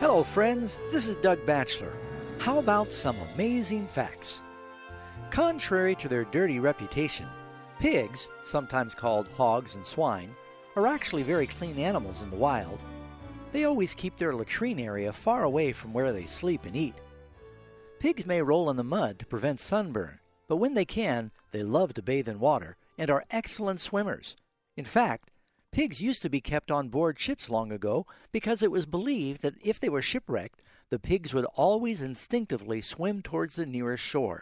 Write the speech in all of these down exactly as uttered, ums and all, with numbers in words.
Hello, friends. This is Doug Batchelor. How about some amazing facts? Contrary to their dirty reputation, pigs, sometimes called hogs and swine, are actually very clean animals in the wild. They always keep their latrine area far away from where they sleep and eat. Pigs may roll in the mud to prevent sunburn, but when they can, they love to bathe in water and are excellent swimmers. In fact, pigs used to be kept on board ships long ago because it was believed that if they were shipwrecked, the pigs would always instinctively swim towards the nearest shore.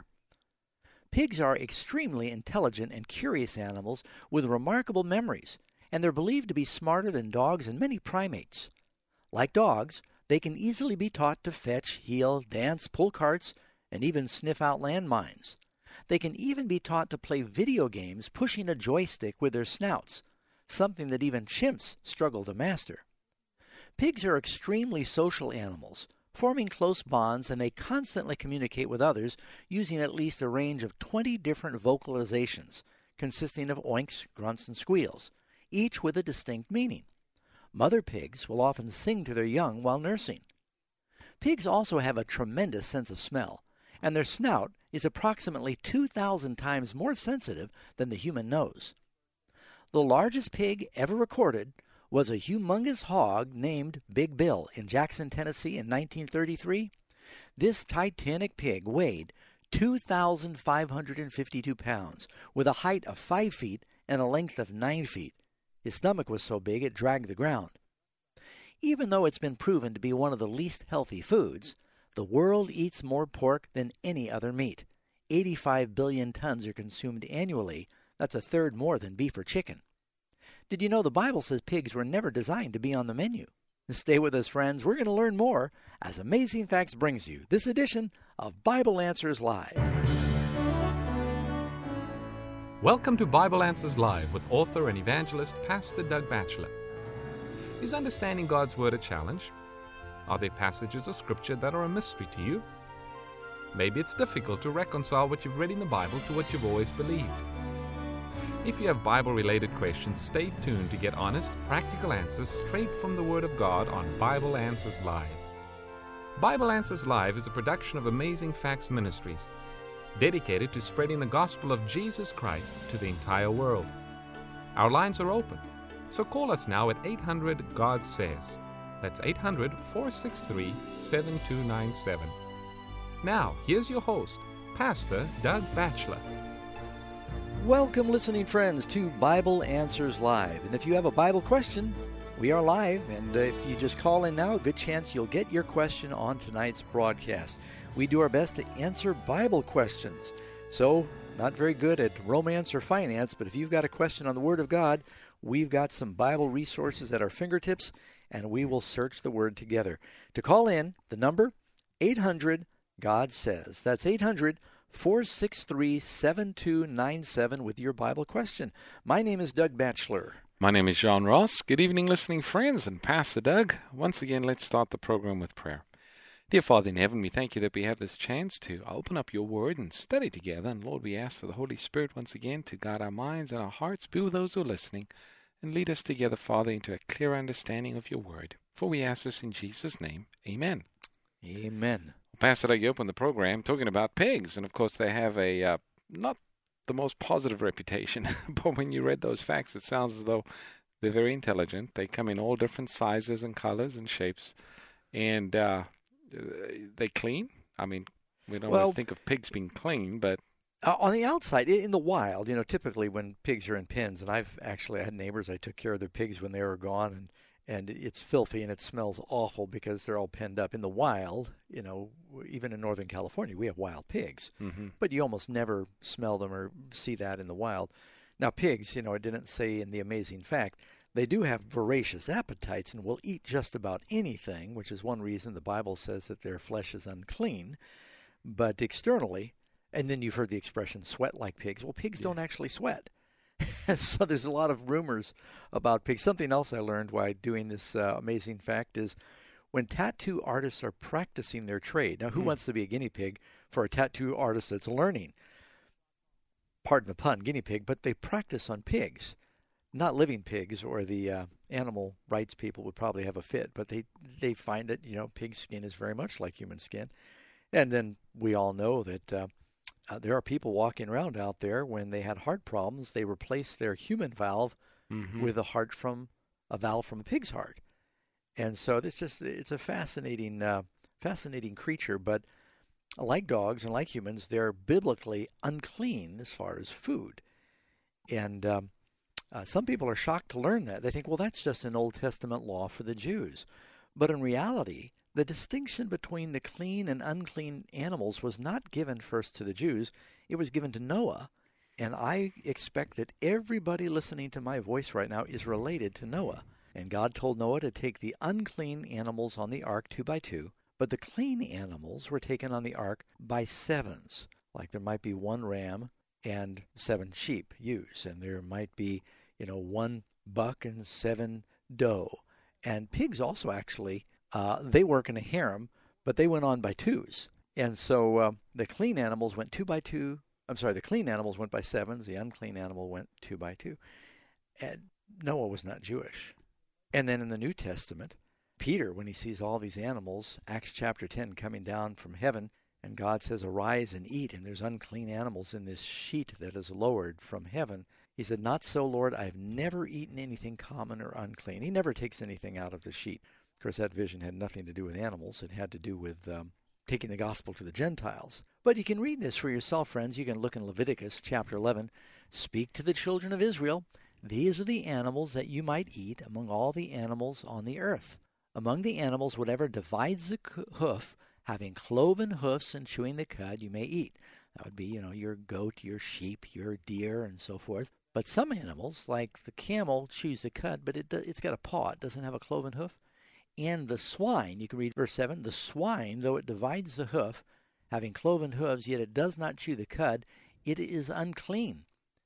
Pigs are extremely intelligent and curious animals with remarkable memories, and they're believed to be smarter than dogs and many primates. Like dogs, they can easily be taught to fetch, heel, dance, pull carts, and even sniff out landmines. They can even be taught to play video games pushing a joystick with their snouts, something that even chimps struggle to master. Pigs are extremely social animals, forming close bonds, and they constantly communicate with others using at least a range of twenty different vocalizations, consisting of oinks, grunts, and squeals, each with a distinct meaning. Mother pigs will often sing to their young while nursing. Pigs also have a tremendous sense of smell, and their snout is approximately two thousand times more sensitive than the human nose. The largest pig ever recorded was a humongous hog named Big Bill in Jackson, Tennessee in nineteen thirty-three. This titanic pig weighed two thousand five hundred fifty-two pounds, with a height of five feet and a length of nine feet. His stomach was so big it dragged the ground. Even though it's been proven to be one of the least healthy foods, the world eats more pork than any other meat. eighty-five billion tons are consumed annually. That's a third more than beef or chicken. Did you know the Bible says pigs were never designed to be on the menu? Stay with us, friends. We're going to learn more as Amazing Facts brings you this edition of Bible Answers Live. Welcome to Bible Answers Live with author and evangelist Pastor Doug Batchelor. Is understanding God's Word a challenge? Are there passages of Scripture that are a mystery to you? Maybe it's difficult to reconcile what you've read in the Bible to what you've always believed. If you have Bible-related questions, stay tuned to get honest, practical answers straight from the Word of God on Bible Answers Live. Bible Answers Live is a production of Amazing Facts Ministries, dedicated to spreading the gospel of Jesus Christ to the entire world. Our lines are open, so call us now at eight hundred God says. That's eight hundred, four six three, seven two nine seven. Now, here's your host, Pastor Doug Batchelor. Welcome, listening friends, to Bible Answers Live. And if you have a Bible question, we are live. And uh, if you just call in now, a good chance you'll get your question on tonight's broadcast. We do our best to answer Bible questions. So, not very good at romance or finance, but if you've got a question on the Word of God, we've got some Bible resources at our fingertips, and we will search the Word together. To call in, the number, eight hundred God says. That's eight hundred, four six three, seven two nine seven with your Bible question. My name is Doug Batchelor. My name is John Ross. Good evening, listening friends, and Pastor Doug. Once again, let's start the program with prayer. Dear Father in heaven, we thank you that we have this chance to open up your word and study together. And Lord, we ask for the Holy Spirit once again to guide our minds and our hearts, be with those who are listening, and lead us together, Father, into a clear understanding of your word. For we ask this in Jesus' name. Amen. Amen. Pastor Doug, you opened the program talking about pigs, and of course they have a uh, not the most positive reputation, but when you read those facts, it sounds as though they're very intelligent. They come in all different sizes and colors and shapes, and uh, they clean. I mean, we don't well, always think of pigs being clean, but uh, on the outside, in the wild, you know, typically when pigs are in pens, and I've actually had neighbors, I took care of their pigs when they were gone, and And it's filthy and it smells awful because they're all penned up. In the wild, you know, even in Northern California, we have wild pigs. Mm-hmm. But you almost never smell them or see that in the wild. Now, pigs, you know, it didn't say in the amazing fact, they do have voracious appetites and will eat just about anything, which is one reason the Bible says that their flesh is unclean. But externally, and then you've heard the expression sweat like pigs. Well, pigs Yes. don't actually sweat. So there's a lot of rumors about pigs. Something else I learned while doing this uh, amazing fact is when tattoo artists are practicing their trade. Now, who Hmm. wants to be a guinea pig for a tattoo artist that's learning? Pardon the pun, guinea pig, but they practice on pigs, not living pigs or the uh, animal rights people would probably have a fit, but they, they find that, you know, pig skin is very much like human skin. And then we all know that uh, uh, there are people walking around out there when they had heart problems, they replaced their human valve mm-hmm. with a heart from a valve from a pig's heart. And so it's just it's a fascinating uh, fascinating creature, but like dogs and like humans, they're biblically unclean as far as food. And um, uh, some people are shocked to learn that. They think, well, that's just an Old Testament law for the Jews. But in reality, the distinction between the clean and unclean animals was not given first to the Jews. It was given to Noah. And I expect that everybody listening to my voice right now is related to Noah. And God told Noah to take the unclean animals on the ark two by two, but the clean animals were taken on the ark by sevens. Like there might be one ram and seven sheep, ewes, and there might be, you know, one buck and seven doe. And pigs also actually, uh, they work in a harem, but they went on by twos. And so uh, the clean animals went two by two. I'm sorry, the clean animals went by sevens. The unclean animal went two by two. And Noah was not Jewish. And then in the New Testament, Peter, when he sees all these animals, Acts chapter ten, coming down from heaven, and God says, arise and eat, and there's unclean animals in this sheet that is lowered from heaven. He said, not so, Lord, I've never eaten anything common or unclean. He never takes anything out of the sheet. Of course, that vision had nothing to do with animals. It had to do with um, taking the gospel to the Gentiles. But you can read this for yourself, friends. You can look in Leviticus chapter eleven. Speak to the children of Israel. These are the animals that you might eat among all the animals on the earth. Among the animals, whatever divides the hoof, having cloven hoofs and chewing the cud, you may eat. That would be, you know, your goat, your sheep, your deer, and so forth. But some animals, like the camel, chews the cud, but it, it's got a paw. It doesn't have a cloven hoof. And the swine, you can read verse seven, the swine, though it divides the hoof, having cloven hooves, yet it does not chew the cud, it is unclean.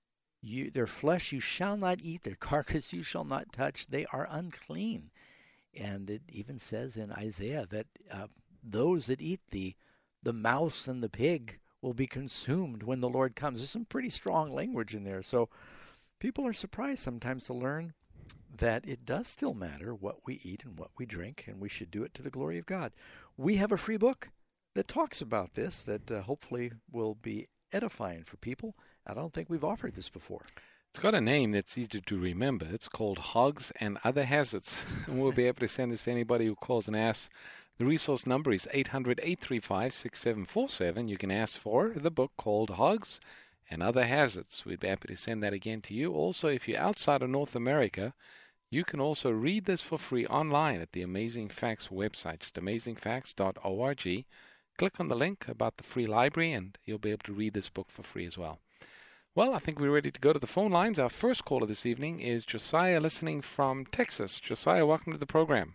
You, their flesh you shall not eat, their carcass you shall not touch. They are unclean. And it even says in Isaiah that uh, those that eat the the mouse and the pig will be consumed when the Lord comes. There's some pretty strong language in there. So people are surprised sometimes to learn that it does still matter what we eat and what we drink, and we should do it to the glory of God. We have a free book that talks about this that uh, hopefully will be edifying for people. I don't think we've offered this before. It's got a name that's easy to remember. It's called Hogs and Other Hazards. And we'll be able to send this to anybody who calls and asks. The resource number is eight hundred, eight three five, six seven four seven. You can ask for the book called Hogs and Other Hazards. We'd be happy to send that again to you. Also, if you're outside of North America, you can also read this for free online at the Amazing Facts website, just amazing facts dot org. Click on the link about the free library, and you'll be able to read this book for free as well. Well, I think we're ready to go to the phone lines. Our first caller this evening is Josiah, listening from Texas. Josiah, welcome to the program.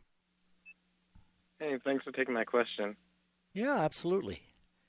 Hey, thanks for taking my question. Yeah, absolutely.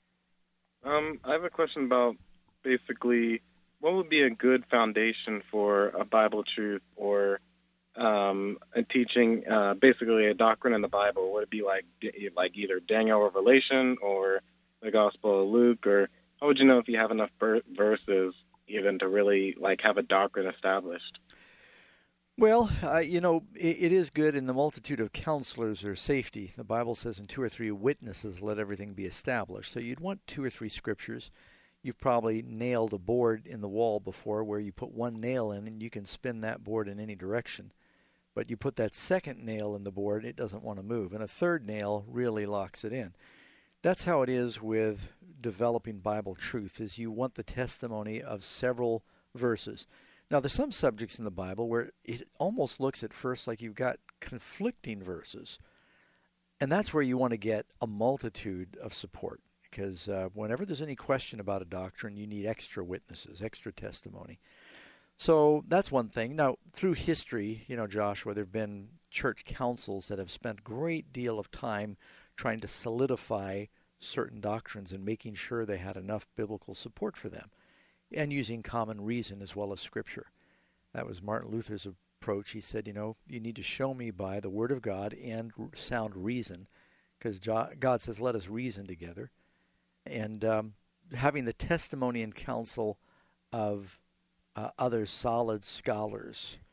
Um, I have a question about basically what would be a good foundation for a Bible truth or um, a teaching, uh, basically a doctrine in the Bible. Would it be like like either Daniel Revelation or the Gospel of Luke, or how would you know if you have enough ber- verses even to really like have a doctrine established? Well, uh, you know, it, it is good in the multitude of counselors or safety. The Bible says in two or three witnesses, let everything be established. So you'd want two or three scriptures. You've probably nailed a board in the wall before where you put one nail in and you can spin that board in any direction. But you put that second nail in the board, it doesn't want to move. And a third nail really locks it in. That's how it is with developing Bible truth, is you want the testimony of several verses. Now, there's some subjects in the Bible where it almost looks at first like you've got conflicting verses. And that's where you want to get a multitude of support. Because uh, whenever there's any question about a doctrine, you need extra witnesses, extra testimony. So that's one thing. Now, through history, you know, Joshua, there have been church councils that have spent a great deal of time trying to solidify certain doctrines and making sure they had enough biblical support for them, and using common reason as well as Scripture. That was Martin Luther's approach. He said, you know, you need to show me by the Word of God and sound reason, because God says, let us reason together. And um, having the testimony and counsel of uh, other solid scholars,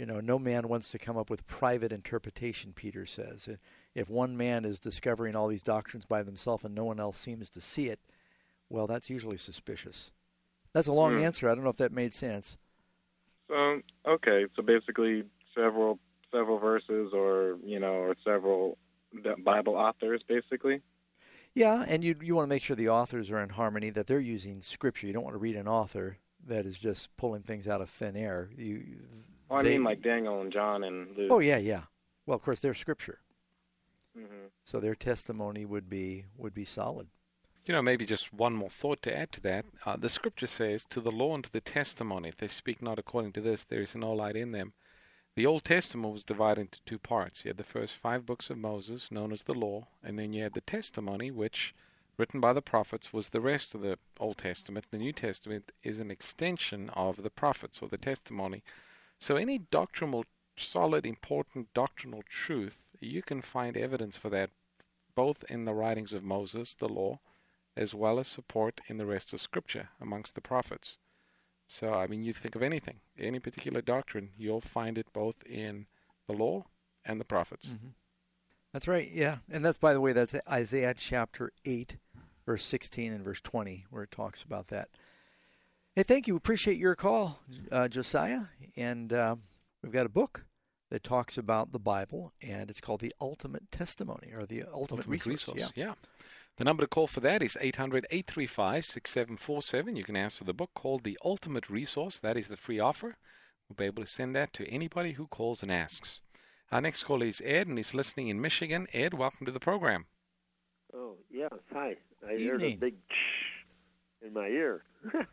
You know, no man wants to come up with private interpretation, Peter says. If one man is discovering all these doctrines by themselves and no one else seems to see it, well, that's usually suspicious. That's a long Hmm. answer. I don't know if that made sense. So, okay, so basically several several verses or, you know, or several Bible authors, basically? Yeah, and you you want to make sure the authors are in harmony, that they're using Scripture. You don't want to read an author that is just pulling things out of thin air. You, Well, I they, mean like Daniel and John and Luke. Oh, yeah, yeah. Well, of course, they're Scripture. Mm-hmm. So their testimony would be would be solid. You know, maybe just one more thought to add to that. Uh, the Scripture says, to the law and to the testimony, if they speak not according to this, there is no light in them. The Old Testament was divided into two parts. You had the first five books of Moses, known as the law, and then you had the testimony, which, written by the prophets, was the rest of the Old Testament. The New Testament is an extension of the prophets, or the testimony. So any doctrinal, solid, important doctrinal truth, you can find evidence for that both in the writings of Moses, the law, as well as support in the rest of Scripture amongst the prophets. So, I mean, you think of anything, any particular doctrine, you'll find it both in the law and the prophets. Mm-hmm. That's right, yeah. And that's, by the way, that's Isaiah chapter eight, verse sixteen and verse twenty, where it talks about that. Hey, thank you. Appreciate your call, uh, Josiah. And uh, we've got a book that talks about the Bible, and it's called The Ultimate Testimony, or The Ultimate, Ultimate Resource. Resource, Yeah. yeah. The number to call for that is eight hundred, eight three five, six seven four seven. You can ask for the book called The Ultimate Resource. That is the free offer. We'll be able to send that to anybody who calls and asks. Our next caller is Ed, and he's listening in Michigan. Ed, welcome to the program. Oh, yes. Hi. I Evening. heard a big in my ear.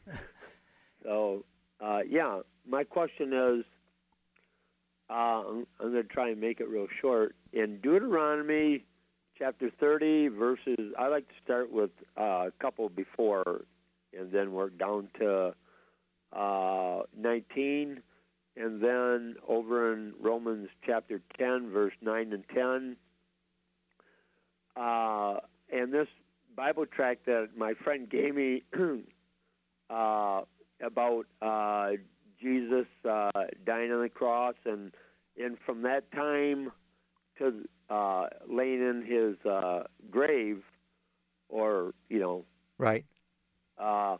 so, uh, yeah, my question is, uh, I'm, I'm going to try and make it real short. In Deuteronomy chapter thirty, verses, I like to start with uh, a couple before and then work down to uh, nineteen. And then over in Romans chapter ten, verse nine and ten. Uh, and this Bible tract that my friend gave me uh, about uh, Jesus uh, dying on the cross, and, and from that time to uh, laying in his uh, grave, or, you know, Right. uh,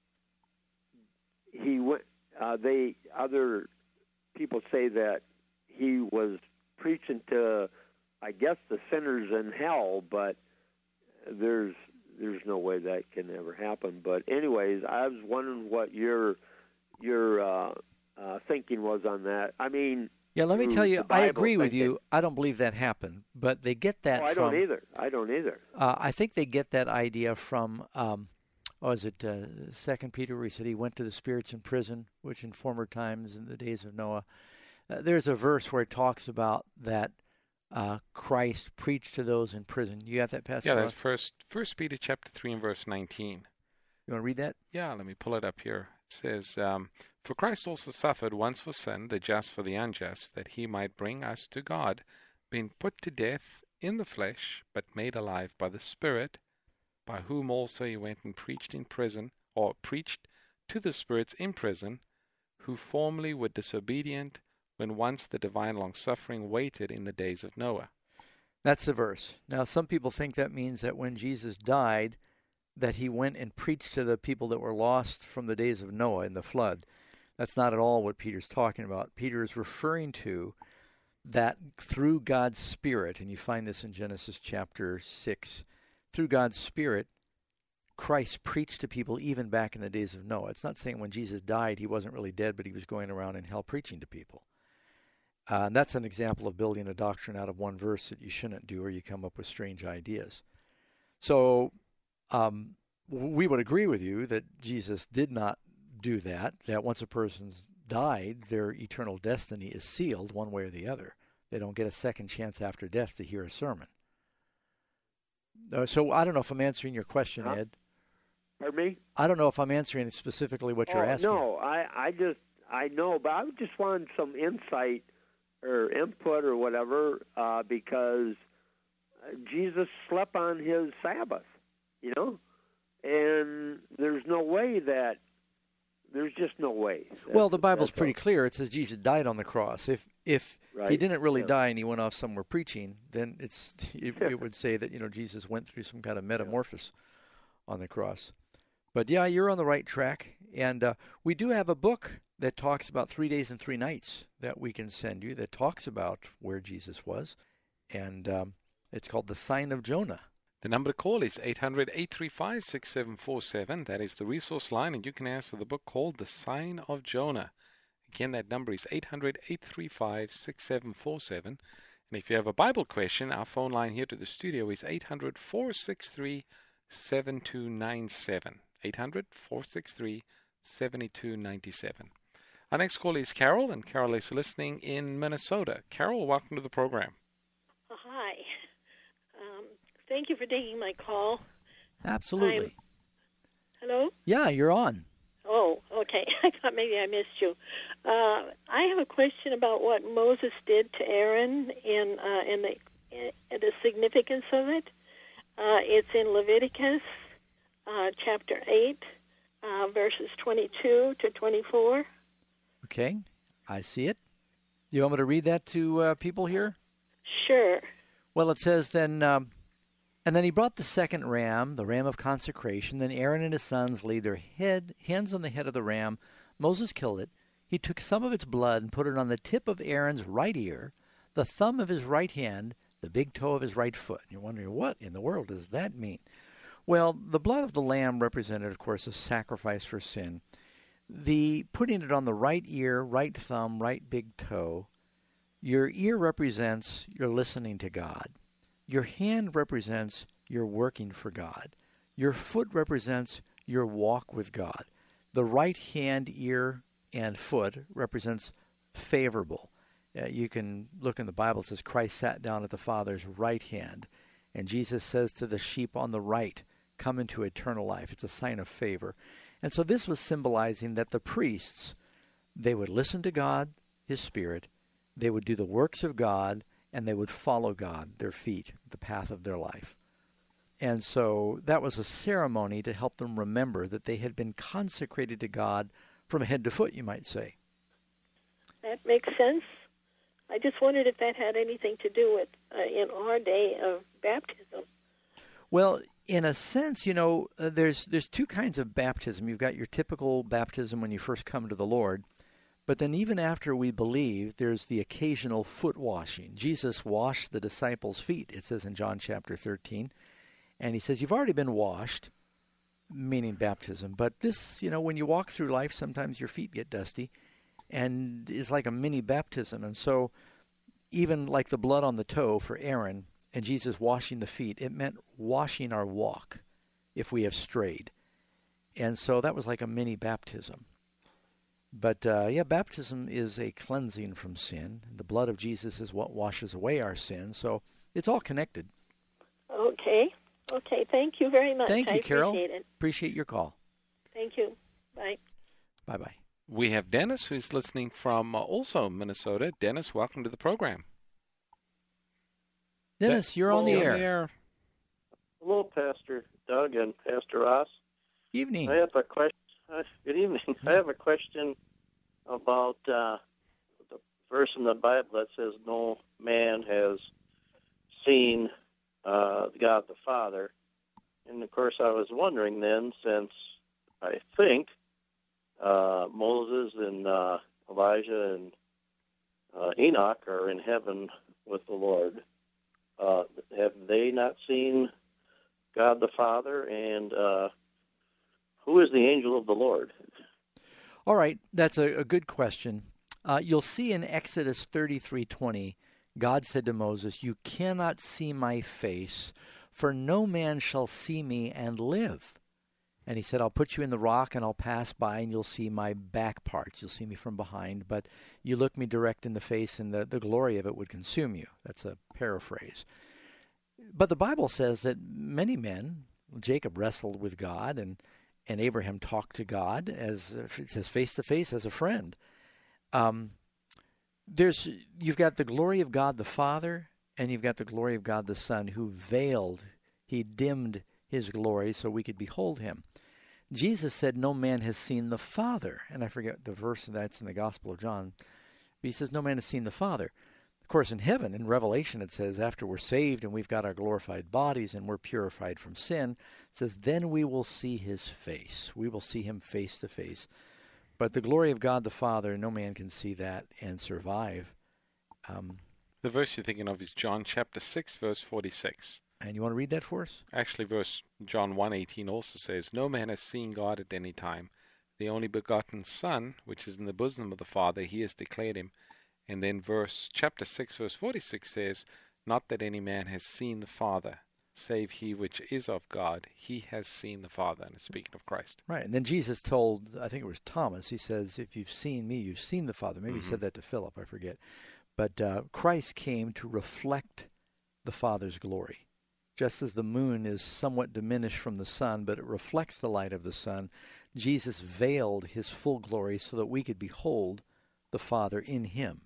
he went, uh, they, other people say that he was preaching to, I guess, the sinners in hell, but there's there's no way that can ever happen. But anyways, I was wondering what your your uh, uh, thinking was on that. I mean, Yeah, let me through tell you, the I Bible agree with thinking. you. I don't believe that happened, but they get that Oh, I from... don't either. I don't either. Uh, I think they get that idea from, um, oh, is it uh, Second Peter, where he said he went to the spirits in prison, which in former times, in the days of Noah, uh, there's a verse where it talks about that uh, Christ preached to those in prison. You got that, Pastor Yeah, Ross? that's first, First Peter chapter three and verse nineteen. You want to read that? Yeah, let me pull it up here. It says, um, For Christ also suffered once for sin, the just for the unjust, that he might bring us to God, being put to death in the flesh, but made alive by the Spirit, by whom also he went and preached in prison, or preached to the spirits in prison, who formerly were disobedient, when once the divine long-suffering waited in the days of Noah. That's the verse. Now, some people think that means that when Jesus died, that he went and preached to the people that were lost from the days of Noah in the flood. That's not at all what Peter's talking about. Peter is referring to that through God's Spirit, and you find this in Genesis chapter six, through God's Spirit, Christ preached to people even back in the days of Noah. It's not saying when Jesus died, he wasn't really dead, but he was going around in hell preaching to people. Uh, and that's an example of building a doctrine out of one verse that you shouldn't do, or you come up with strange ideas. So um, we would agree with you that Jesus did not do that, that once a person's died, their eternal destiny is sealed one way or the other. They don't get a second chance after death to hear a sermon. Uh, so I don't know if I'm answering your question, Huh? Ed. Pardon me? I don't know if I'm answering specifically what you're oh, asking. No, I, I just, I know, but I just wanted some insight or input or whatever, uh, because Jesus slept on his Sabbath, you know? And there's no way that there's just no way. That's, well, the Bible's pretty all. clear. It says Jesus died on the cross. If if Right. he didn't really Yeah. die and he went off somewhere preaching, then it's it, it would say that, you know, Jesus went through some kind of metamorphosis on the cross. But yeah, you're on the right track. And uh, we do have a book that talks about three days and three nights that we can send you that talks about where Jesus was. And um, it's called The Sign of Jonah. The number to call is eight hundred, eight three five, six seven four seven. That is the resource line, and you can ask for the book called The Sign of Jonah. Again, that number is eight hundred, eight three five, six seven four seven. And if you have a Bible question, our phone line here to the studio is eight hundred, four six three, seven two nine seven. eight hundred, four six three, seven two nine seven. Our next call is Carol, and Carol is listening in Minnesota. Carol, welcome to the program. Hi. Um, thank you for taking my call. Absolutely. I'm- Hello? Yeah, you're on. Oh, okay. I thought maybe I missed you. Uh, I have a question about what Moses did to Aaron and, uh, and, the, and the significance of it. Uh, it's in Leviticus uh, chapter eight, uh, verses twenty-two to twenty-four. Okay, I see it. You want me to read that to uh, people here? Sure. Well, it says then, um, and then he brought the second ram, the ram of consecration. Then Aaron and his sons laid their head, hands on the head of the ram. Moses killed it. He took some of its blood and put it on the tip of Aaron's right ear, the thumb of his right hand, the big toe of his right foot. And you're wondering, what in the world does that mean? Well, the blood of the lamb represented, of course, a sacrifice for sin. The putting it on the right ear, right thumb, right big toe, your ear represents you're listening to God. Your hand represents you're working for God. Your foot represents your walk with God. The right hand, ear, and foot represents favorable. Uh, you can look in the Bible, it says Christ sat down at the Father's right hand. And Jesus says to the sheep on the right, come into eternal life. It's a sign of favor. And so this was symbolizing that the priests, they would listen to God, His Spirit, they would do the works of God, and they would follow God, their feet, the path of their life. And so that was a ceremony to help them remember that they had been consecrated to God from head to foot, you might say. That makes sense. I just wondered if that had anything to do with, uh, in our day, of baptism. Well, in a sense, you know, uh, there's there's two kinds of baptism. You've got your typical baptism when you first come to the Lord, but then even after we believe, there's the occasional foot washing. Jesus washed the disciples' feet, it says in John chapter thirteen, and he says, you've already been washed, meaning baptism, but this, you know, when you walk through life, sometimes your feet get dusty, and it's like a mini baptism. And so even like the blood on the toe for Aaron and Jesus washing the feet, it meant washing our walk if we have strayed. And so that was like a mini baptism. But uh, yeah, baptism is a cleansing from sin. The blood of Jesus is what washes away our sin. So it's all connected. Okay. Okay. Thank you very much. Thank you, I Carol. Appreciate it. Appreciate your call. Thank you. Bye. Bye-bye. We have Dennis, who's listening from uh, also Minnesota. Dennis, welcome to the program. Dennis, you're on the You're air. Hello, Pastor Doug and Pastor Ross. Evening. I have a question. Uh, good evening. I have a question about uh, the verse in the Bible that says, no man has seen uh, God the Father. And, of course, I was wondering then, since I think uh, Moses and uh, Elijah and uh, Enoch are in heaven with the Lord, uh, have they not seen God the Father? And uh, who is the angel of the Lord? All right, that's a, a good question. Uh, you'll see in Exodus thirty-three twenty, God said to Moses, you cannot see my face, for no man shall see me and live. And he said, I'll put you in the rock and I'll pass by and you'll see my back parts. You'll see me from behind, but you look me direct in the face and the, the glory of it would consume you. That's a paraphrase. But the Bible says that many men, Jacob wrestled with God and, and Abraham talked to God, as it says face to face as a friend. Um, there's you've got the glory of God the Father and you've got the glory of God the Son, who veiled, he dimmed his glory so we could behold him. Jesus said, no man has seen the Father. And I forget the verse that's in the Gospel of John. But he says, no man has seen the Father. Of course, in heaven, in Revelation, it says, after we're saved and we've got our glorified bodies and we're purified from sin, it says, then we will see his face. We will see him face to face. But the glory of God the Father, no man can see that and survive. Um, the verse you're thinking of is John chapter six, verse forty-six. And you want to read that for us? Actually, verse John one eighteen also says, no man has seen God at any time. The only begotten Son, which is in the bosom of the Father, he has declared him. And then verse chapter six, verse forty-six says, not that any man has seen the Father, save he which is of God. He has seen the Father. And it's speaking of Christ. Right. And then Jesus told, I think it was Thomas, he says, if you've seen me, you've seen the Father. Maybe mm-hmm. he said that to Philip, I forget. But uh, Christ came to reflect the Father's glory. Just as the moon is somewhat diminished from the sun, but it reflects the light of the sun, Jesus veiled his full glory so that we could behold the Father in him.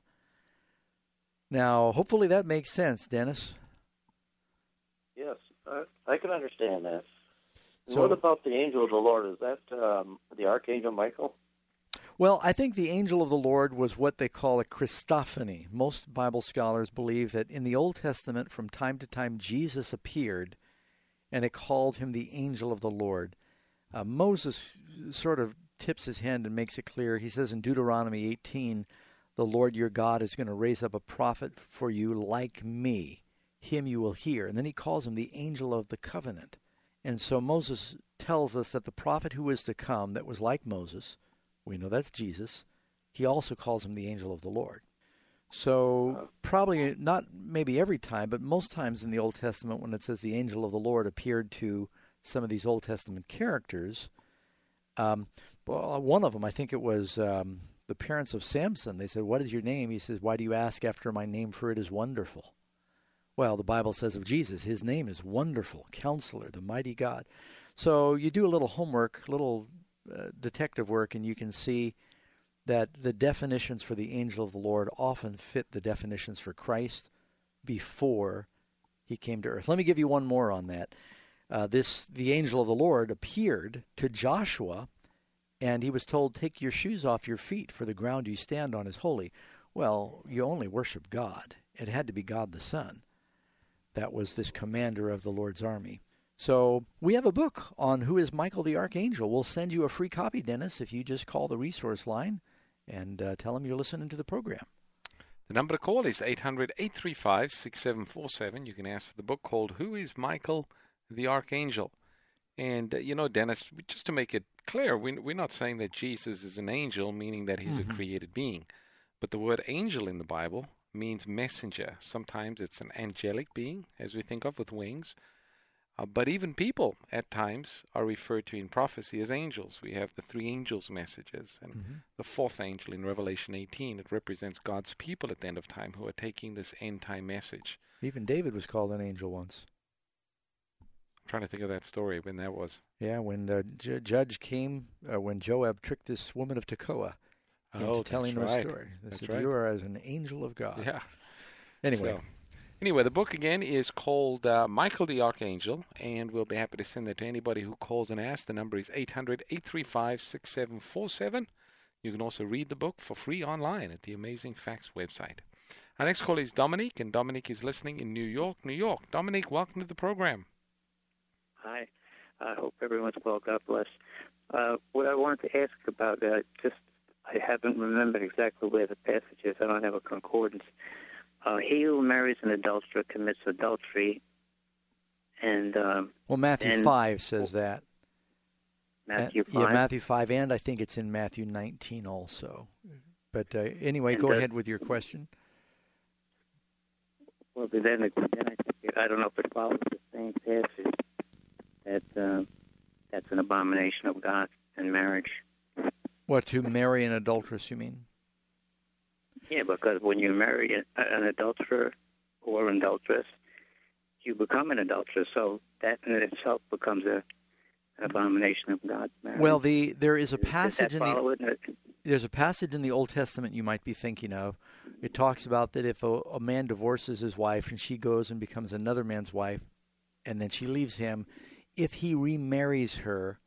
Now, hopefully that makes sense, Dennis. Yes, I, I can understand that. So, what about the angel of the Lord? Is that um, the Archangel Michael? Well, I think the angel of the Lord was what they call a Christophany. Most Bible scholars believe that in the Old Testament, from time to time, Jesus appeared, and it called him the angel of the Lord. Uh, Moses sort of tips his hand and makes it clear. He says in Deuteronomy eighteen, the Lord your God is going to raise up a prophet for you like me. Him you will hear. And then he calls him the angel of the covenant. And so Moses tells us that the prophet who is to come, that was like Moses, we know that's Jesus, he also calls him the angel of the Lord. So probably not maybe every time, but most times in the Old Testament when it says the angel of the Lord appeared to some of these Old Testament characters, um, well, one of them, I think it was um, the parents of Samson. They said, what is your name? He says, why do you ask after my name, for it is wonderful. Well, the Bible says of Jesus, his name is Wonderful, Counselor, the Mighty God. So you do a little homework, a little uh, detective work, and you can see that the definitions for the angel of the Lord often fit the definitions for Christ before he came to earth. Let me give you one more on that. Uh, this the angel of the Lord appeared to Joshua, and he was told, take your shoes off your feet, for the ground you stand on is holy. Well, you only worship God. It had to be God the Son. That was this commander of the Lord's army. So we have a book on who is Michael the Archangel. We'll send you a free copy, Dennis, if you just call the resource line and uh, tell them you're listening to the program. The number to call is eight hundred, eight three five, six seven four seven. You can ask for the book called Who is Michael the Archangel? And, uh, you know, Dennis, just to make it clear, we, we're not saying that Jesus is an angel, meaning that he's mm-hmm. a created being. But the word angel in the Bible means messenger. Sometimes it's an angelic being, as we think of with wings. Uh, but even people at times are referred to in prophecy as angels. We have the three angels messages. And mm-hmm. the fourth angel in Revelation eighteen, it represents God's people at the end of time who are taking this end-time message. Even David was called an angel once. I'm trying to think of that story, when that was. Yeah, when the ju- judge came, uh, when Joab tricked this woman of Tekoa into oh, telling her right. a story. They that's said, right. you are as an angel of God. Yeah. Anyway. So, Anyway, the book again is called uh, Michael the Archangel, and we'll be happy to send that to anybody who calls and asks. The number is eight hundred, eight three five, six seven four seven. You can also read the book for free online at the Amazing Facts website. Our next call is Dominique, and Dominique is listening in New York, New York. Dominique, welcome to the program. Hi. I hope everyone's well. God bless. Uh, what I wanted to ask about, uh, just I haven't remembered exactly where the passage is. I don't have a concordance. Uh, he who marries an adulterer commits adultery, and um, well, Matthew and, five says that. Matthew uh, five. Yeah, Matthew five, and I think it's in Matthew nineteen also. But uh, anyway, and go does, ahead with your question. Well, then, then I, I don't know if it follows the same passage that uh, that's an abomination of God in marriage. What, to marry an adulteress? You mean? Yeah, because when you marry an adulterer or an adulteress, you become an adulterer. So that in itself becomes a, an abomination of God. Marriage. Well, the there is a passage Does that in follow the it? there's a passage in the Old Testament you might be thinking of. It talks about that if a, a man divorces his wife and she goes and becomes another man's wife, and then she leaves him, if he remarries her,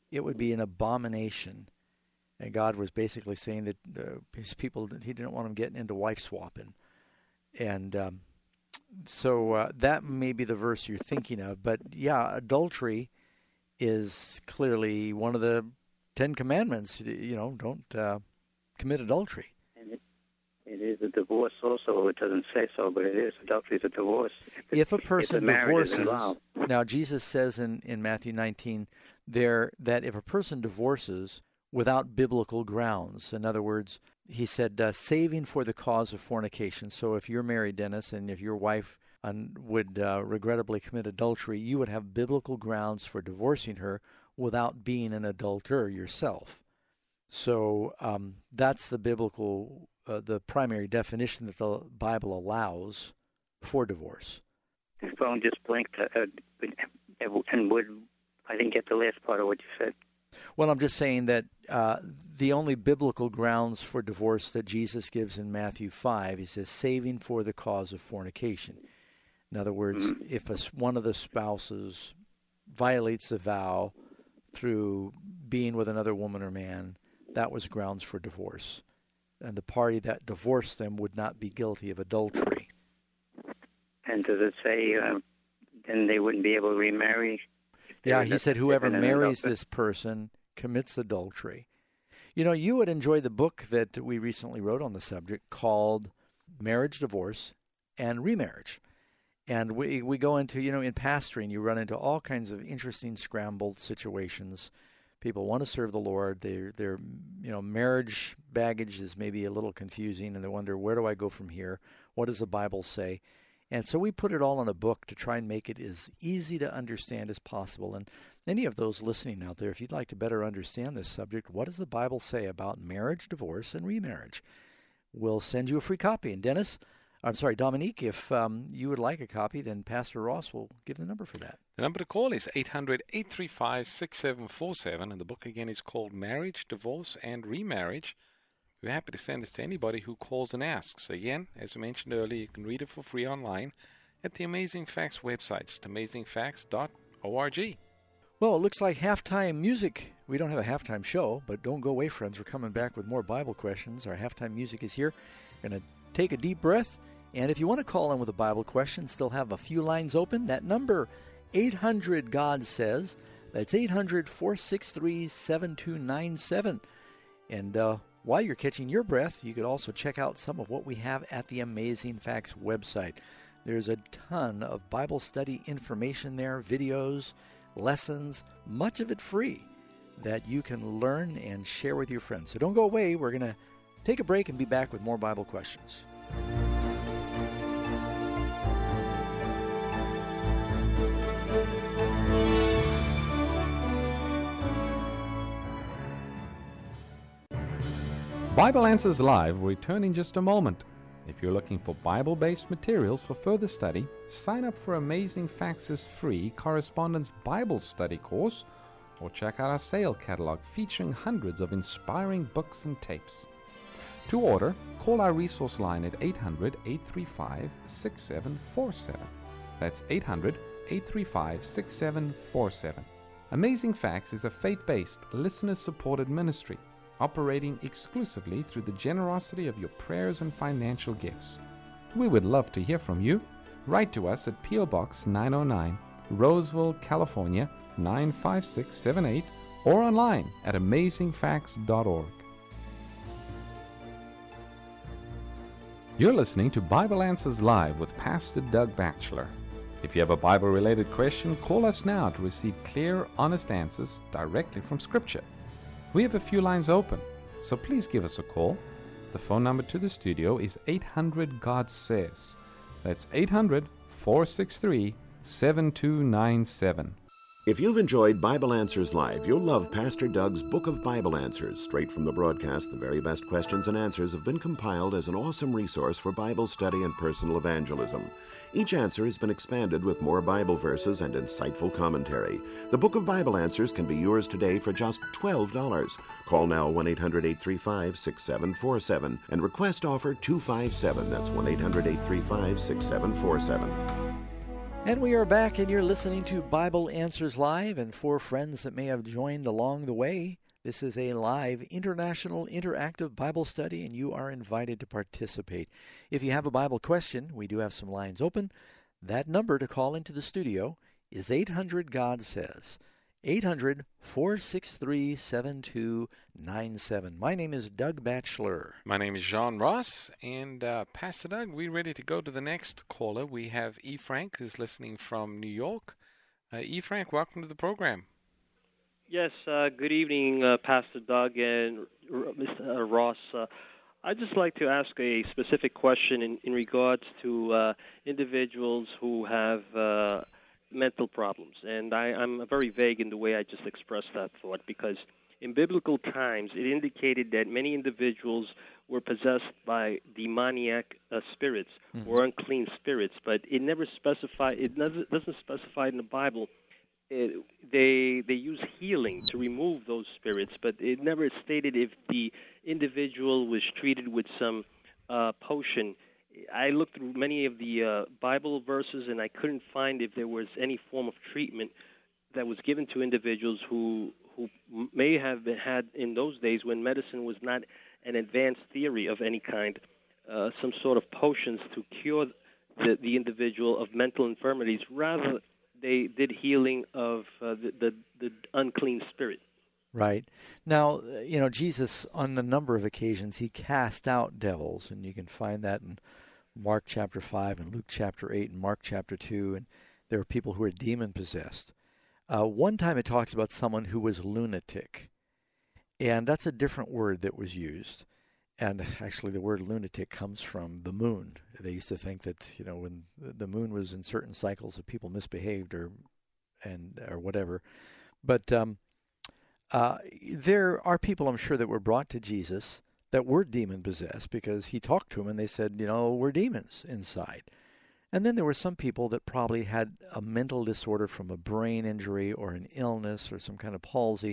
it would be an abomination. And God was basically saying that uh, his people, he didn't want them getting into wife swapping. And um, so uh, that may be the verse you're thinking of. But yeah, adultery is clearly one of the Ten Commandments. You know, don't uh, commit adultery. And it, it is a divorce also. It doesn't say so, but it is. Adultery is a divorce. If, if a person if divorces, now Jesus says in, in Matthew nineteen there that if a person divorces without biblical grounds, in other words, he said, uh, saving for the cause of fornication. So if you're married, Dennis, and if your wife un- would uh, regrettably commit adultery, you would have biblical grounds for divorcing her without being an adulterer yourself. So um, that's the biblical, uh, the primary definition that the Bible allows for divorce. The phone just blinked, uh, and would I didn't get the last part of what you said. Well, I'm just saying that uh, the only biblical grounds for divorce that Jesus gives in Matthew five, he says, saving for the cause of fornication. In other words, mm-hmm. if a, one of the spouses violates the vow through being with another woman or man, that was grounds for divorce. And the party that divorced them would not be guilty of adultery. And does it say uh, then they wouldn't be able to remarry? Yeah, he said whoever marries this person commits adultery. You know, you would enjoy the book that we recently wrote on the subject called Marriage, Divorce, and Remarriage. And we we go into, you know, in pastoring, you run into all kinds of interesting scrambled situations. People want to serve the Lord. Their, their, you know, marriage baggage is maybe a little confusing, and they wonder, where do I go from here? What does the Bible say? And so we put it all in a book to try and make it as easy to understand as possible. And any of those listening out there, if you'd like to better understand this subject, what does the Bible say about marriage, divorce, and remarriage? We'll send you a free copy. And Dennis, I'm sorry, Dominique, if um, you would like a copy, then Pastor Ross will give the number for that. The number to call is eight hundred, eight three five, six seven four seven, and the book again is called Marriage, Divorce, and Remarriage. We're happy to send this to anybody who calls and asks. Again, as we mentioned earlier, you can read it for free online at the Amazing Facts website, just amazing facts dot org. Well, it looks like halftime music. We don't have a halftime show, but don't go away, friends. We're coming back with more Bible questions. Our halftime music is here. We're going to take a deep breath. And if you want to call in with a Bible question, still have a few lines open. That number, eight hundred God Says. That's eight hundred, four six three, seven two nine seven. And uh, while you're catching your breath, you could also check out some of what we have at the Amazing Facts website. There's a ton of Bible study information there, videos, lessons, much of it free that you can learn and share with your friends. So don't go away. We're going to take a break and be back with more Bible questions. Bible Answers Live will return in just a moment. If you're looking for Bible-based materials for further study, sign up for Amazing Facts' free Correspondence Bible Study course, or check out our sale catalog featuring hundreds of inspiring books and tapes. To order, call our resource line at eight hundred, eight three five, six seven four seven. That's eight hundred, eight three five, six seven four seven. Amazing Facts is a faith-based, listener-supported ministry operating exclusively through the generosity of your prayers and financial gifts. We would love to hear from you. Write to us at P O Box nine oh nine, Roseville, California nine five six seven eight, or online at amazing facts dot org. You're listening to Bible Answers Live with Pastor Doug Batchelor. If you have a Bible-related question, call us now to receive clear, honest answers directly from Scripture. We have a few lines open, so please give us a call. The phone number to the studio is eight hundred God Says. That's eight hundred, four six three, seven two nine seven. If you've enjoyed Bible Answers Live, you'll love Pastor Doug's Book of Bible Answers. Straight from the broadcast, the very best questions and answers have been compiled as an awesome resource for Bible study and personal evangelism. Each answer has been expanded with more Bible verses and insightful commentary. The Book of Bible Answers can be yours today for just twelve dollars. Call now one eight hundred, eight three five, six seven four seven and request offer two five seven. That's one eight hundred, eight three five, six seven four seven. And we are back, and you're listening to Bible Answers Live. And for friends that may have joined along the way, this is a live international interactive Bible study, and you are invited to participate. If you have a Bible question, we do have some lines open. That number to call into the studio is eight hundred God Says, eight hundred, four six three, seven two nine seven. My name is Doug Batchelor. My name is John Ross, and uh, Pastor Doug, we're ready to go to the next caller. We have E. Frank, who's listening from New York. Uh, E. Frank, welcome to the program. Yes, uh, good evening, uh, Pastor Doug and uh, Mister Ross. Uh, I'd just like to ask a specific question in, in regards to uh, individuals who have uh, mental problems. And I, I'm very vague in the way I just expressed that thought, because in biblical times it indicated that many individuals were possessed by demoniac uh, spirits mm-hmm. or unclean spirits, but it never specified, it never, doesn't specify in the Bible. It, they they use healing to remove those spirits, but it never stated if the individual was treated with some uh, potion. I looked through many of the uh, Bible verses, and I couldn't find if there was any form of treatment that was given to individuals who who may have been had in those days when medicine was not an advanced theory of any kind, uh, some sort of potions to cure the, the individual of mental infirmities. Rather, they did healing of uh, the, the, the unclean spirit. Right. Now, you know, Jesus, on a number of occasions, he cast out devils, and you can find that in Mark chapter five and Luke chapter eight and Mark chapter two, and there were people who were demon-possessed. Uh, one time it talks about someone who was lunatic, and that's a different word that was used. And actually, the word lunatic comes from the moon. They used to think that, you know, when the moon was in certain cycles, that people misbehaved or and or whatever. But um, uh, there are people, I'm sure, that were brought to Jesus that were demon-possessed because he talked to them and they said, you know, we're demons inside. And then there were some people that probably had a mental disorder from a brain injury or an illness or some kind of palsy,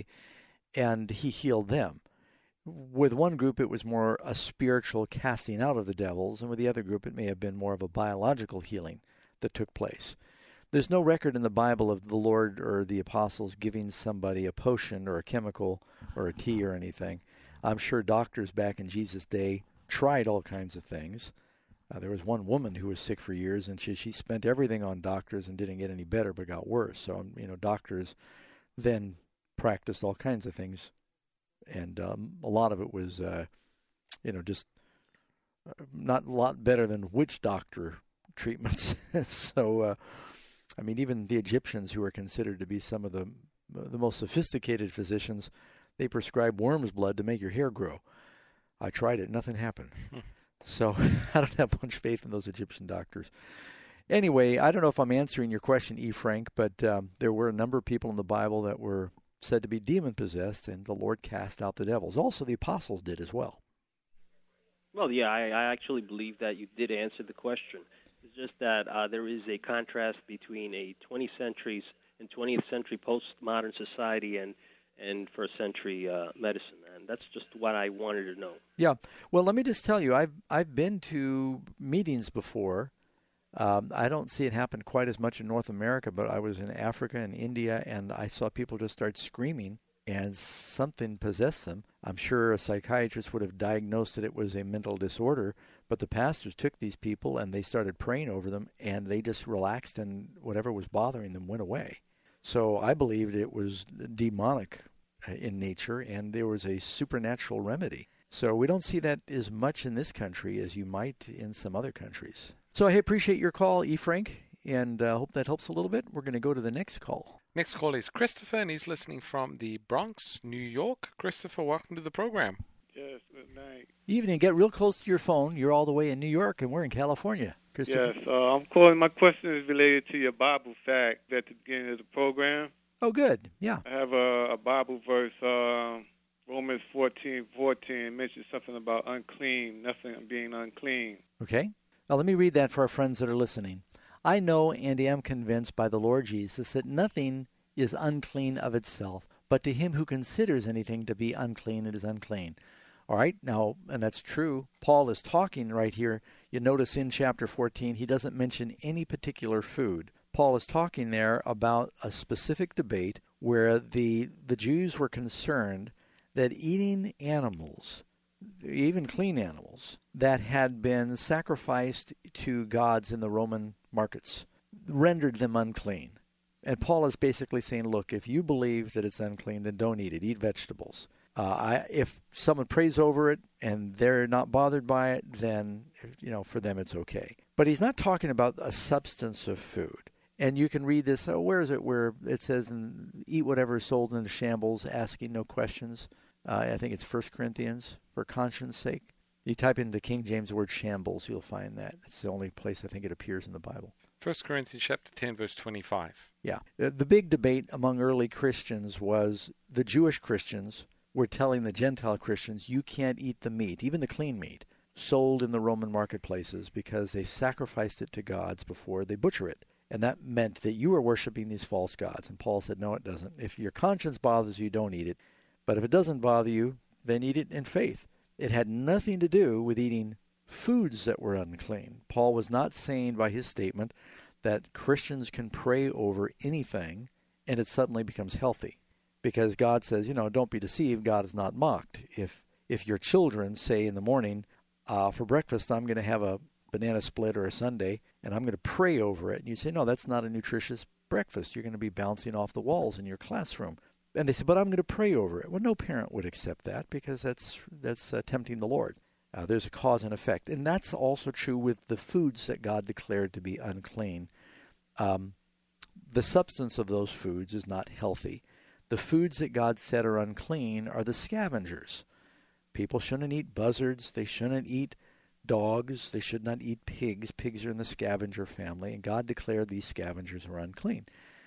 and he healed them. With one group, it was more a spiritual casting out of the devils, and with the other group, it may have been more of a biological healing that took place. There's no record in the Bible of the Lord or the apostles giving somebody a potion or a chemical or a tea or anything. I'm sure doctors back in Jesus' day tried all kinds of things. Uh, there was one woman who was sick for years, and she, she spent everything on doctors and didn't get any better but got worse. So, you know, doctors then practiced all kinds of things. And um, a lot of it was, uh, you know, just not a lot better than witch doctor treatments. so, uh, I mean, even the Egyptians, who were considered to be some of the the most sophisticated physicians, they prescribed worm's blood to make your hair grow. I tried it. Nothing happened. So I don't have much faith in those Egyptian doctors. Anyway, I don't know if I'm answering your question, E. Frank, but um, there were a number of people in the Bible that were said to be demon-possessed, and the Lord cast out the devils. Also, the apostles did as well. Well, yeah, I, I actually believe that you did answer the question. It's just that uh, there is a contrast between a twentieth century and twentieth century postmodern society and, and first century uh, medicine, and that's just what I wanted to know. Yeah. Well, let me just tell you, I've, I've been to meetings before. Um, I don't see it happen quite as much in North America, but I was in Africa and India, and I saw people just start screaming, and something possessed them. I'm sure a psychiatrist would have diagnosed that it was a mental disorder, but the pastors took these people, and they started praying over them, and they just relaxed, and whatever was bothering them went away. So I believed it was demonic in nature, and there was a supernatural remedy. So we don't see that as much in this country as you might in some other countries. So I appreciate your call, E. Frank, and I uh, hope that helps a little bit. We're going to go to the next call. Next call is Christopher, and he's listening from the Bronx, New York. Christopher, welcome to the program. Yes, good night. Evening. Get real close to your phone. You're all the way in New York, and we're in California. Christopher. Yes, uh, I'm calling. My question is related to your Bible fact at the beginning of the program. Oh, good. Yeah. I have a, a Bible verse, uh, Romans fourteen fourteen, mentions something about unclean, nothing being unclean. Okay. Now, let me read that for our friends that are listening. I know and am convinced by the Lord Jesus that nothing is unclean of itself, but to him who considers anything to be unclean, it is unclean. All right, now, and that's true. Paul is talking right here. You notice in chapter fourteen, he doesn't mention any particular food. Paul is talking there about a specific debate where the the Jews were concerned that eating animals, even clean animals, that had been sacrificed to gods in the Roman markets, rendered them unclean. And Paul is basically saying, look, if you believe that it's unclean, then don't eat it. Eat vegetables. Uh, I, if someone prays over it and they're not bothered by it, then, you know, for them it's okay. But he's not talking about a substance of food. And you can read this, oh, where is it, where it says, eat whatever is sold into shambles, asking no questions. Uh, I think it's First Corinthians, for conscience sake. You type in the King James word shambles, you'll find that. It's the only place I think it appears in the Bible. First Corinthians chapter ten, verse twenty-five. Yeah. The big debate among early Christians was the Jewish Christians were telling the Gentile Christians, you can't eat the meat, even the clean meat, sold in the Roman marketplaces because they sacrificed it to gods before they butcher it. And that meant that you were worshiping these false gods. And Paul said, no, it doesn't. If your conscience bothers you, don't eat it. But if it doesn't bother you, then eat it in faith. It had nothing to do with eating foods that were unclean. Paul was not saying by his statement that Christians can pray over anything and it suddenly becomes healthy. Because God says, you know, don't be deceived, God is not mocked. If if your children say in the morning, uh, for breakfast I'm going to have a banana split or a sundae, and I'm going to pray over it, and you say, no, that's not a nutritious breakfast. You're going to be bouncing off the walls in your classroom. And they say, but I'm going to pray over it. Well, no parent would accept that because that's that's uh, tempting the Lord. Uh, there's a cause and effect. And that's also true with the foods that God declared to be unclean. Um, the substance of those foods is not healthy. The foods that God said are unclean are the scavengers. People shouldn't eat buzzards. They shouldn't eat dogs. They should not eat pigs. Pigs are in the scavenger family, and God declared these scavengers are unclean.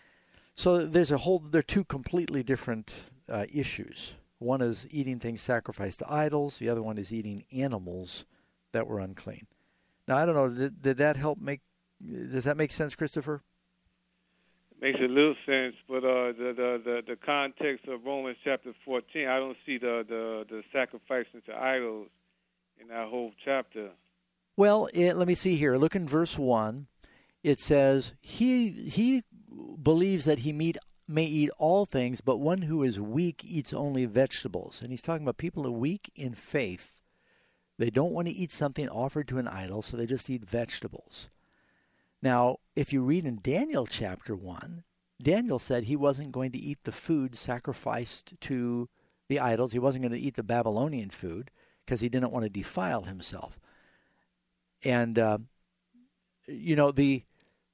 So there's a whole, they're two completely different uh, issues. One is eating things sacrificed to idols. The other one is eating animals that were unclean. Now, I don't know, did, did that help make, does that make sense, Christopher? It makes a little sense, but uh, the, the, the, the context of Romans chapter fourteen, I don't see the, the, the sacrificing to idols in that whole chapter. Well, it, let me see here. Look in verse one. It says, he he believes that he meet, may eat all things, but one who is weak eats only vegetables. And he's talking about people who are weak in faith. They don't want to eat something offered to an idol, so they just eat vegetables. Now, if you read in Daniel chapter one, Daniel said he wasn't going to eat the food sacrificed to the idols. He wasn't going to eat the Babylonian food because he didn't want to defile himself. And, uh, you know, the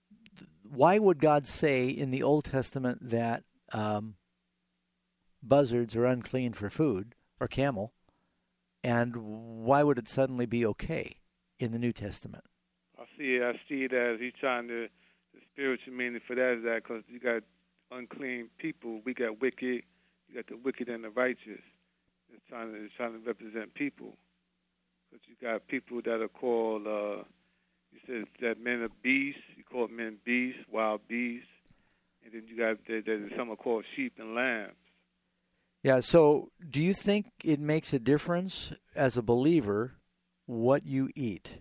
why would God say in the Old Testament that um, buzzards are unclean for food, or camel, and why would it suddenly be okay in the New Testament? I see it. I see it as he's trying to, the spiritual meaning for that is that because you got unclean people, we got wicked, you got the wicked and the righteous. It's trying to, it's trying to represent people. But you got people that are called, uh, you said that men are beasts, you call men beasts, wild beasts, and then you got, there, there's some are called sheep and lambs. Yeah, so do you think it makes a difference as a believer what you eat?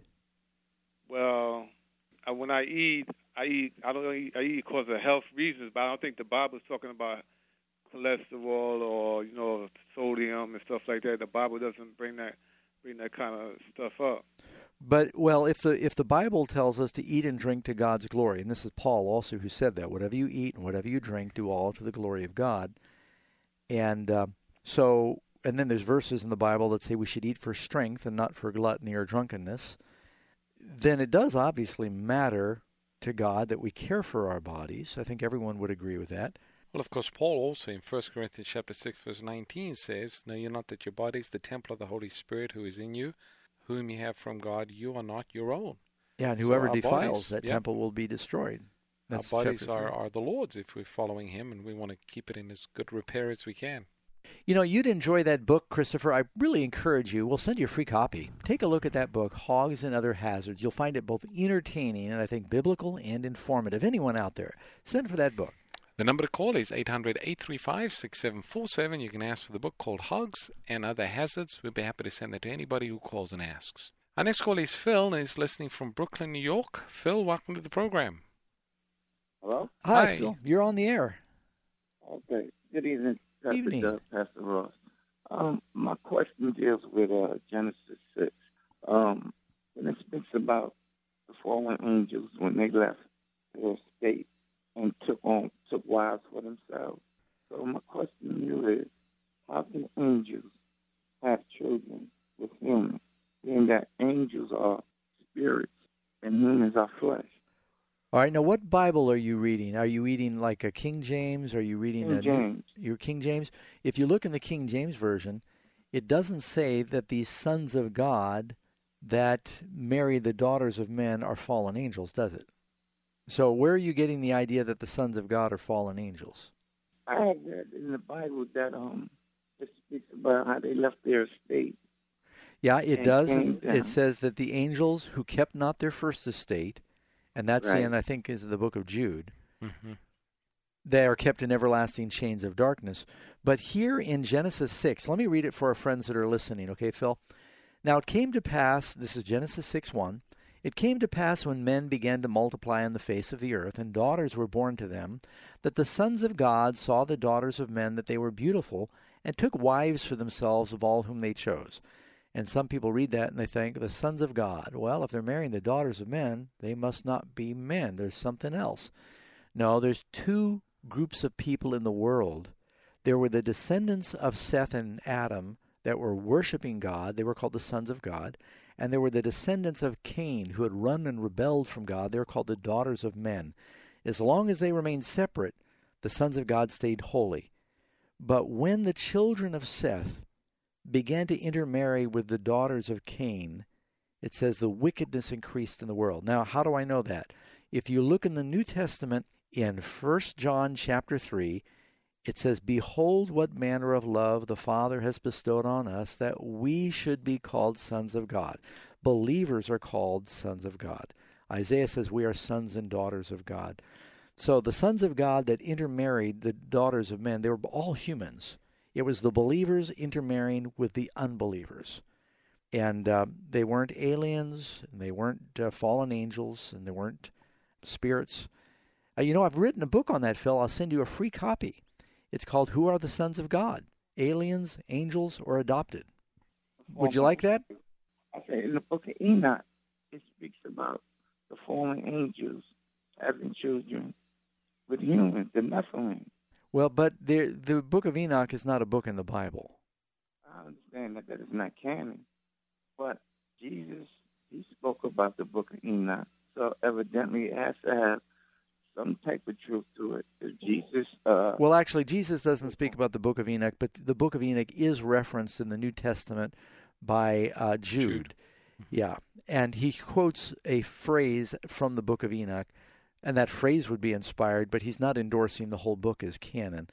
Well, I, when I eat, I eat, I don't eat, I eat because of health reasons, but I don't think the Bible is talking about cholesterol or, you know, sodium and stuff like that. The Bible doesn't bring that bring that kind of stuff up. But, well, if the if the Bible tells us to eat and drink to God's glory, and this is Paul also who said that, whatever you eat and whatever you drink, do all to the glory of God. And uh, so, and then there's verses in the Bible that say we should eat for strength and not for gluttony or drunkenness. Then it does obviously matter to God that we care for our bodies. I think everyone would agree with that. Well, of course, Paul also in First Corinthians chapter six, verse nineteen says, know you not that your body is the temple of the Holy Spirit who is in you, whom you have from God, you are not your own. Yeah, and whoever so defiles bodies, that yeah. temple will be destroyed. That's our bodies are, are the Lord's if we're following Him, and we want to keep it in as good repair as we can. You know, you'd enjoy that book, Christopher. I really encourage you. We'll send you a free copy. Take a look at that book, Hogs and Other Hazards. You'll find it both entertaining and, I think, biblical and informative. Anyone out there, send for that book. The number to call is eight hundred, eight three five, six seven four seven. You can ask for the book called Hogs and Other Hazards. We'll be happy to send that to anybody who calls and asks. Our next call is Phil, and is listening from Brooklyn, New York. Phil, welcome to the program. Hello? Hi, Hi. Phil. You're on the air. Okay. Good evening, Pastor Evening. Doug, Pastor Ross. Um, my question deals with uh, Genesis six. Um, when it speaks about the fallen angels when they left their state and took on took wives for themselves. So my question to you is, how can angels have children with humans, being that angels are spirits and humans are flesh? All right, now what Bible are you reading? Are you reading like a King James? Are you reading King a James. New, your King James? If you look in the King James Version, it doesn't say that these sons of God that marry the daughters of men are fallen angels, does it? So where are you getting the idea that the sons of God are fallen angels? I have read in the Bible that um it speaks about how they left their estate. Yeah, it and does. came It, down. it says that the angels who kept not their first estate, and that's Right. in, I think, is the book of Jude, Mm-hmm. they are kept in everlasting chains of darkness. But here in Genesis six, let me read it for our friends that are listening, okay, Phil? Now it came to pass, this is Genesis six one, it came to pass when men began to multiply on the face of the earth, and daughters were born to them, that the sons of God saw the daughters of men that they were beautiful, and took wives for themselves of all whom they chose. And some people read that and they think, the sons of God. Well, if they're marrying the daughters of men, they must not be men. There's something else. No, there's two groups of people in the world. There were the descendants of Seth and Adam that were worshiping God. They were called the sons of God. And there were the descendants of Cain who had run and rebelled from God. They were called the daughters of men. As long as they remained separate, the sons of God stayed holy. But when the children of Seth began to intermarry with the daughters of Cain, it says the wickedness increased in the world. Now, how do I know that? If you look in the New Testament in First John chapter three, it says, behold what manner of love the Father has bestowed on us, that we should be called sons of God. Believers are called sons of God. Isaiah says we are sons and daughters of God. So the sons of God that intermarried the daughters of men, they were all humans. It was the believers intermarrying with the unbelievers. And uh, they weren't aliens, and they weren't uh, fallen angels, and they weren't spirits. Uh, you know, I've written a book on that, Phil. I'll send you a free copy. It's called Who Are the Sons of God? Aliens, Angels, or Adopted? Would you like that? I say in the book of Enoch, it speaks about the fallen angels having children with humans, the Nephilim. Well, but the the book of Enoch is not a book in the Bible. I understand that that is not canon, but Jesus, he spoke about the book of Enoch, so evidently it has to have some type of truth to it. If Jesus, uh, Well, actually, Jesus doesn't speak about the book of Enoch, but the book of Enoch is referenced in the New Testament by uh, Jude. Jude. Yeah, and he quotes a phrase from the book of Enoch, and that phrase would be inspired, but he's not endorsing the whole book as canon.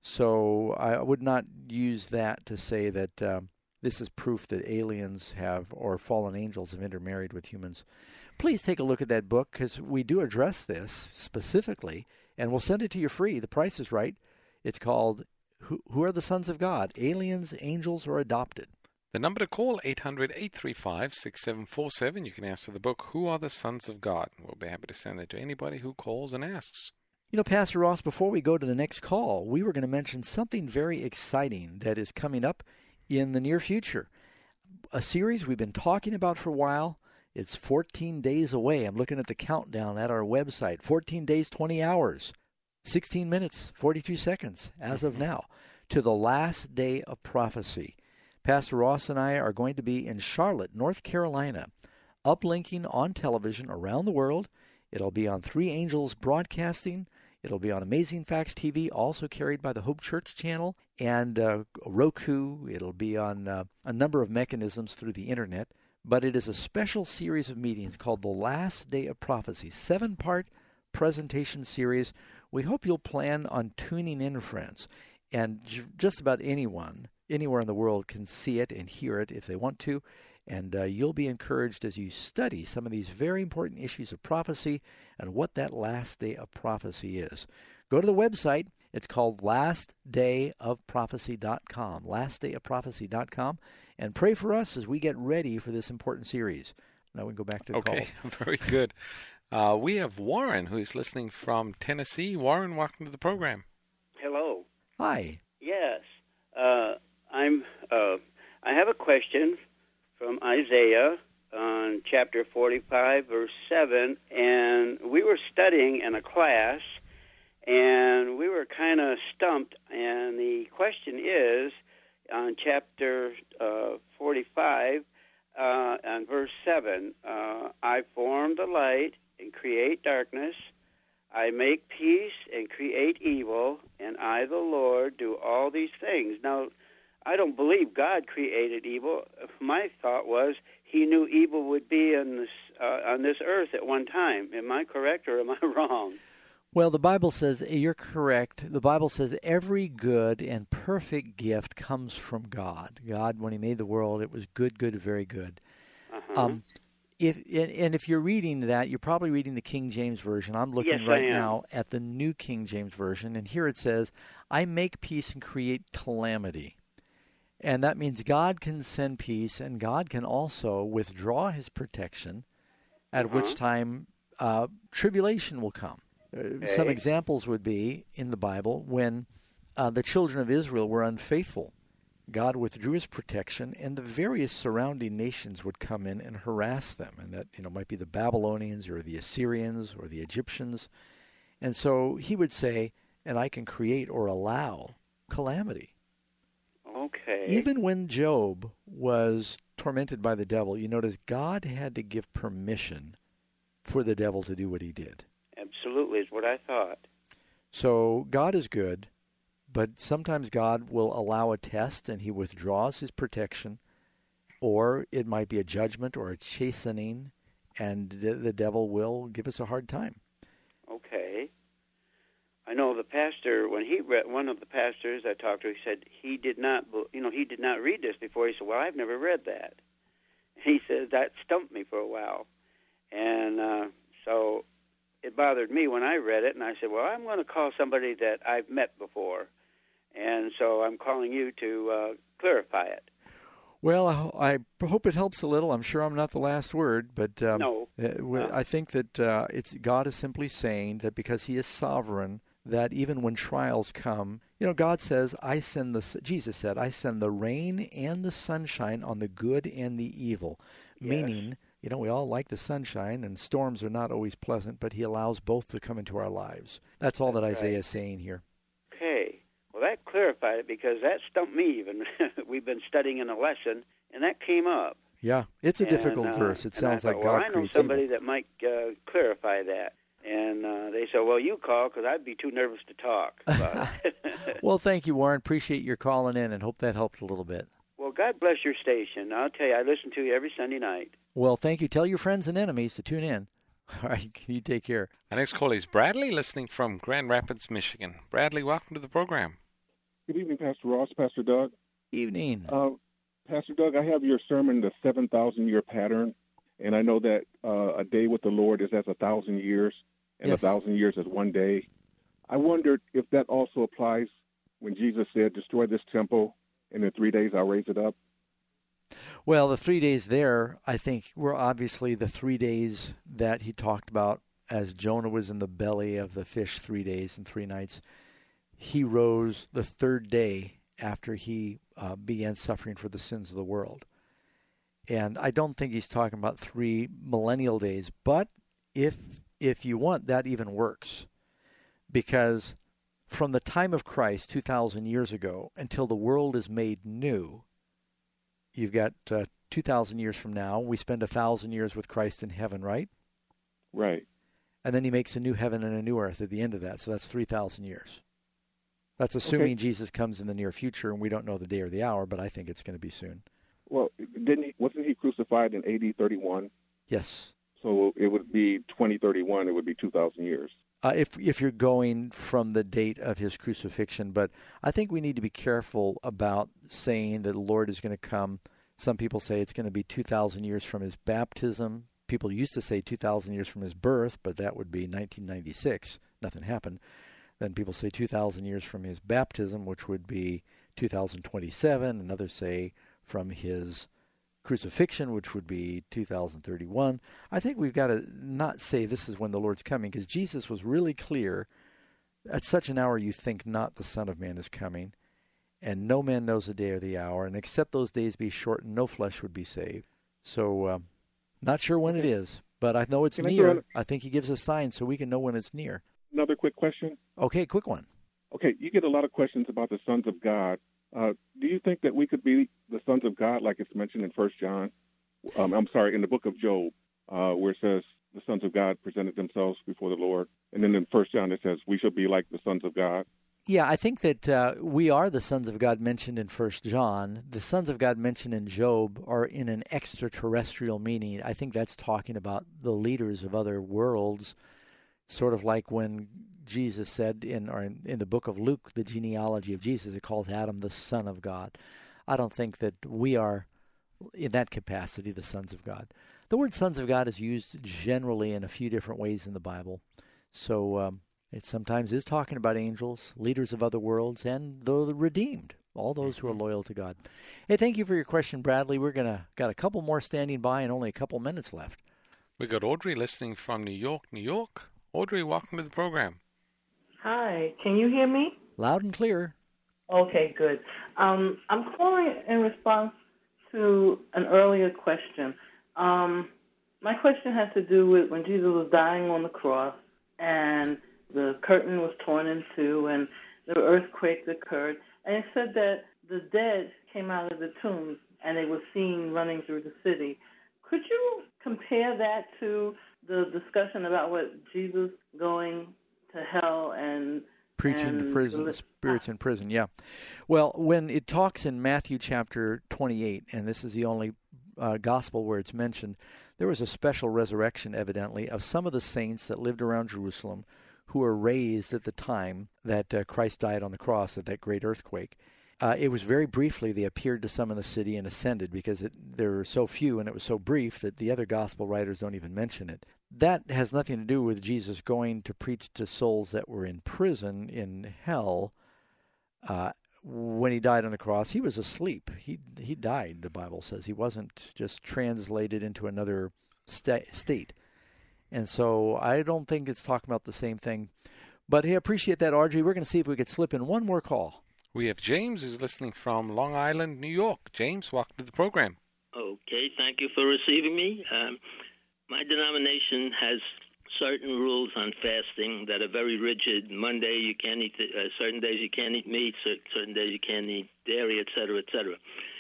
So I would not use that to say that um, this is proof that aliens have, or fallen angels have intermarried with humans. Please take a look at that book, because we do address this specifically, and we'll send it to you free. The price is right. It's called Who, Who Are the Sons of God? Aliens, Angels, or Adopted? The number to call, eight hundred, eight three five, six seven four seven. You can ask for the book, Who Are the Sons of God? We'll be happy to send it to anybody who calls and asks. You know, Pastor Ross, before we go to the next call, we were going to mention something very exciting that is coming up in the near future. A series we've been talking about for a while. It's fourteen days away. I'm looking at the countdown at our website. fourteen days, twenty hours, sixteen minutes, forty-two seconds as of now, to the last day of prophecy. Pastor Ross and I are going to be in Charlotte, North Carolina, uplinking on television around the world. It'll be on Three Angels Broadcasting. It'll be on Amazing Facts T V, also carried by the Hope Church channel, and uh, Roku. It'll be on uh, a number of mechanisms through the internet. But it is a special series of meetings called The Last Day of Prophecy, seven-part presentation series. We hope you'll plan on tuning in, friends. And j- just about anyone, anywhere in the world, can see it and hear it if they want to. And uh, you'll be encouraged as you study some of these very important issues of prophecy and what that last day of prophecy is. Go to the website. It's called last day of prophecy dot com, last day of prophecy dot com, and pray for us as we get ready for this important series. Now we can go back to the okay, call. Very good. Uh, we have Warren, who's listening from Tennessee. Warren, welcome to the program. Hello. Hi. Yes. Uh, I'm. Uh, I have a question from Isaiah on chapter forty-five, verse seven, and we were studying in a class, and we were kind of stumped, and the question is, on chapter uh, forty-five, uh, on verse seven, uh, I form the light and create darkness, I make peace and create evil, and I, the Lord, do all these things. Now, I don't believe God created evil. My thought was he knew evil would be in this, uh, on this earth at one time. Am I correct or am I wrong? Well, the Bible says, you're correct. The Bible says every good and perfect gift comes from God. God, when he made the world, it was good, good, very good. Uh-huh. Um, if and, and if you're reading that, you're probably reading the King James Version. I'm looking Yes, right I am. now at the New King James Version, and here it says, I make peace and create calamity. And that means God can send peace, and God can also withdraw his protection, at Uh-huh. which time uh, tribulation will come. Uh, Some Okay. examples would be in the Bible when uh, the children of Israel were unfaithful. God withdrew his protection, and the various surrounding nations would come in and harass them. And that, you know, might be the Babylonians or the Assyrians or the Egyptians. And so he would say, and I can create or allow calamity. Okay. Even when Job was tormented by the devil, you notice God had to give permission for the devil to do what he did. Absolutely is what I thought. So God is good, but sometimes God will allow a test and he withdraws his protection, or it might be a judgment or a chastening, and the, the devil will give us a hard time. Okay. I know the pastor, when he read, one of the pastors I talked to, he said he did not, you know, he did not read this before. He said, well, I've never read that. He said, that stumped me for a while. And uh, so it bothered me when I read it, and I said, well, I'm going to call somebody that I've met before. And so I'm calling you to uh, clarify it. Well, I hope it helps a little. I'm sure I'm not the last word, but um, No. uh, I think that uh, it's God is simply saying that because he is sovereign, that even when trials come, you know, God says, I send the, Jesus said, I send the rain and the sunshine on the good and the evil. Yes. Meaning, you know, we all like the sunshine, and storms are not always pleasant, but he allows both to come into our lives. That's all that That's Isaiah right. is saying here. Okay. Well, that clarified it because that stumped me even. We've been studying in a lesson, and that came up. Yeah, it's a And, difficult uh, verse. It and I sounds like thought, God well, I know creates somebody evil. that might uh, clarify that. And uh, they said, well, you call because I'd be too nervous to talk about it. Well, thank you, Warren. Appreciate your calling in, and hope that helped a little bit. Well, God bless your station. I'll tell you, I listen to you every Sunday night. Well, thank you. Tell your friends and enemies to tune in. All right, you take care. Our next call is Bradley, listening from Grand Rapids, Michigan. Bradley, welcome to the program. Good evening, Pastor Ross, Pastor Doug. Evening. Uh, Pastor Doug, I have your sermon, The seven thousand Year Pattern, and I know that uh, a day with the Lord is as a thousand years, and Yes. a thousand years as one day. I wondered if that also applies when Jesus said, destroy this temple, and in three days I'll raise it up. Well, the three days there, I think, were obviously the three days that he talked about as Jonah was in the belly of the fish three days and three nights. He rose the third day after he uh, began suffering for the sins of the world. And I don't think he's talking about three millennial days, but if if you want, that even works. Because from the time of Christ, two thousand years ago, until the world is made new, you've got uh, two thousand years from now. We spend one thousand years with Christ in heaven, right? Right. And then he makes a new heaven and a new earth at the end of that. So that's three thousand years. That's assuming Okay. Jesus comes in the near future, and we don't know the day or the hour, but I think it's going to be soon. Well, didn't he, wasn't he crucified in A D thirty-one? Yes. So it would be twenty thirty-one, it would be two thousand years. Uh, if if you're going from the date of his crucifixion, but I think we need to be careful about saying that the Lord is going to come. Some people say it's going to be two thousand years from his baptism. People used to say two thousand years from his birth, but that would be nineteen ninety-six. Nothing happened. Then people say two thousand years from his baptism, which would be two thousand twenty-seven. And others say from his crucifixion, which would be two thousand thirty-one. I think we've got to not say this is when the Lord's coming, because Jesus was really clear, at such an hour you think not the Son of Man is coming, and no man knows the day or the hour, and except those days be shortened, no flesh would be saved. So, um, not sure when it is, but I know it's Can I near. throw I think he gives us signs so we can know when it's near. Another quick question. Okay, quick one. Okay, you get a lot of questions about the sons of God. Uh, do you think that we could be the sons of God, like it's mentioned in First John? Um, I'm sorry, in the book of Job, uh, where it says the sons of God presented themselves before the Lord, and then in First John it says we shall be like the sons of God. Yeah, I think that uh, we are the sons of God mentioned in First John. The sons of God mentioned in Job are in an extraterrestrial meaning. I think that's talking about the leaders of other worlds, sort of like when Jesus said in or in, in the book of Luke, the genealogy of Jesus, it calls Adam the son of God. I don't think that we are, in that capacity, the sons of God. The word sons of God is used generally in a few different ways in the Bible. So um, it sometimes is talking about angels, leaders of other worlds, and the redeemed, all those who are loyal to God. Hey, thank you for your question, Bradley. We're gonna got a couple more standing by and only a couple minutes left. We got Audrey listening from New York, New York. Audrey, welcome to the program. Hi, can you hear me? Loud and clear. Okay, good. Um, I'm calling in response to an earlier question. Um, my question has to do with when Jesus was dying on the cross and the curtain was torn in two and the earthquake occurred, and it said that the dead came out of the tombs and they were seen running through the city. Could you compare that to the discussion about what Jesus going to hell and preaching and to prison, the spirits in prison, yeah. Well, when it talks in Matthew chapter twenty-eight, and this is the only uh, gospel where it's mentioned, there was a special resurrection, evidently, of some of the saints that lived around Jerusalem who were raised at the time that uh, Christ died on the cross at that great earthquake. Uh, it was very briefly they appeared to some in the city and ascended because it, there were so few and it was so brief that the other gospel writers don't even mention it. That has nothing to do with Jesus going to preach to souls that were in prison in hell. Uh, when he died on the cross, he was asleep. He he died, the Bible says. He wasn't just translated into another sta- state. And so I don't think it's talking about the same thing. But hey, I appreciate that, Audrey. We're going to see if we could slip in one more call. We have James who's listening from Long Island, New York. James, welcome to the program. Okay, thank you for receiving me. Um, my denomination has certain rules on fasting that are very rigid. Monday you can't eat, uh, certain days you can't eat meat, certain days you can't eat dairy, et cetera, et cetera.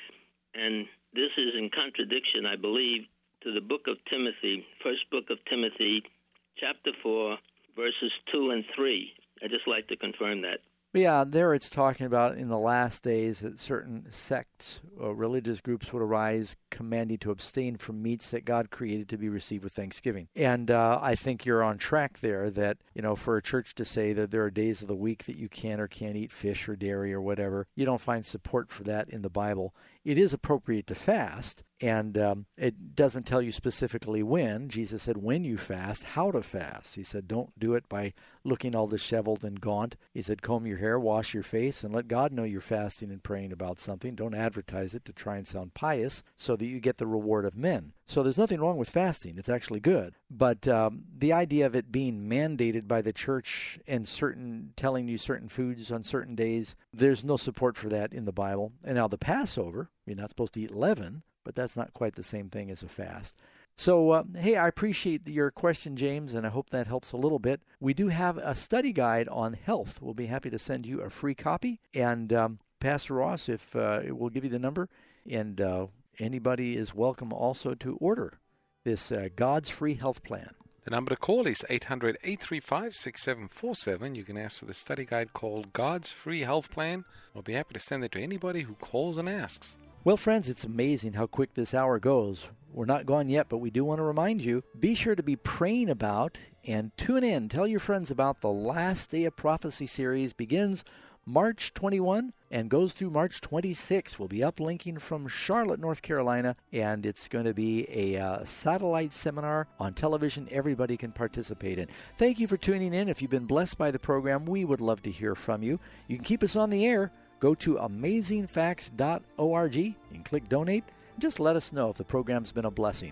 And this is in contradiction, I believe, to the book of Timothy, first book of Timothy, chapter four, verses two and three. I'd just like to confirm that. Yeah, there it's talking about in the last days that certain sects or religious groups would arise commanding to abstain from meats that God created to be received with thanksgiving. And uh, I think you're on track there that, you know, for a church to say that there are days of the week that you can or can't eat fish or dairy or whatever, you don't find support for that in the Bible. It is appropriate to fast, and um, it doesn't tell you specifically when. Jesus said when you fast, how to fast. He said don't do it by looking all disheveled and gaunt. He said comb your hair, wash your face, and let God know you're fasting and praying about something. Don't advertise it to try and sound pious so that you get the reward of men. So there's nothing wrong with fasting. It's actually good. But um, the idea of it being mandated by the church and certain telling you certain foods on certain days, there's no support for that in the Bible. And now the Passover, you're not supposed to eat leaven, but that's not quite the same thing as a fast. So, uh, hey, I appreciate your question, James, and I hope that helps a little bit. We do have a study guide on health. We'll be happy to send you a free copy. And um, Pastor Ross, if uh, we'll give you the number, and uh, anybody is welcome also to order this uh, God's Free Health Plan. The number to call is eight hundred, eight three five, six seven four seven. You can ask for the study guide called God's Free Health Plan. We'll be happy to send it to anybody who calls and asks. Well, friends, it's amazing how quick this hour goes. We're not gone yet, but we do want to remind you, be sure to be praying about and tune in. Tell your friends about the Last Day of Prophecy series. Begins March twenty-first and goes through March twenty-sixth. We'll be uplinking from Charlotte, North Carolina, and it's going to be a uh, satellite seminar on television everybody can participate in. Thank you for tuning in. If you've been blessed by the program, we would love to hear from you. You can keep us on the air. Go to amazing facts dot org. You can click donate. Just let us know if the program's been a blessing.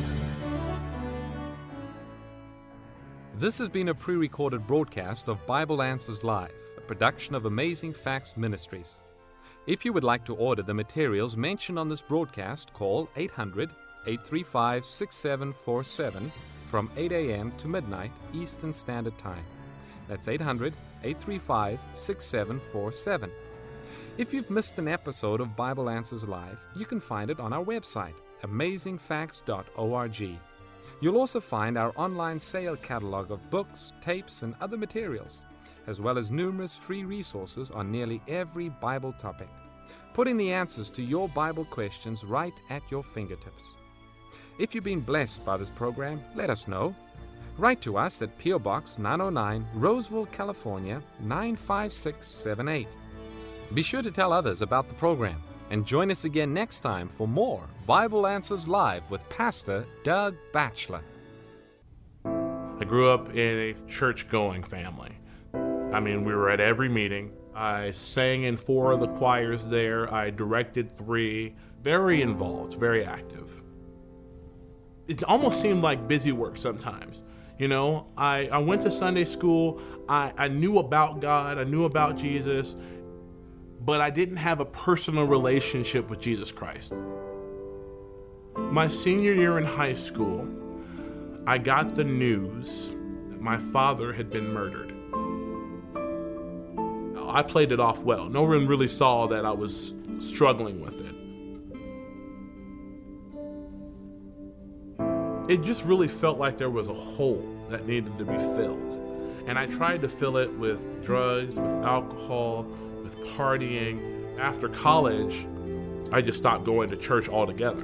This has been a pre-recorded broadcast of Bible Answers Live, a production of Amazing Facts Ministries. If you would like to order the materials mentioned on this broadcast, call eight hundred, eight three five, six seven four seven from eight a.m. to midnight Eastern Standard Time. That's eight hundred, eight three five, six seven four seven. If you've missed an episode of Bible Answers Live, you can find it on our website, amazing facts dot org. You'll also find our online sale catalog of books, tapes, and other materials, as well as numerous free resources on nearly every Bible topic, putting the answers to your Bible questions right at your fingertips. If you've been blessed by this program, let us know. Write to us at P O. Box nine oh nine, Roseville, California, nine five six seven eight. Be sure to tell others about the program, and join us again next time for more Bible Answers Live with Pastor Doug Batchelor. I grew up in a church-going family. I mean, we were at every meeting. I sang in four of the choirs there. I directed three. Very involved, very active. It almost seemed like busy work sometimes. You know, I, I went to Sunday school. I, I knew about God. I knew about Jesus. But I didn't have a personal relationship with Jesus Christ. My senior year in high school, I got the news that my father had been murdered. I played it off well. No one really saw that I was struggling with it. It just really felt like there was a hole that needed to be filled. And I tried to fill it with drugs, with alcohol, with partying. After college, I just stopped going to church altogether.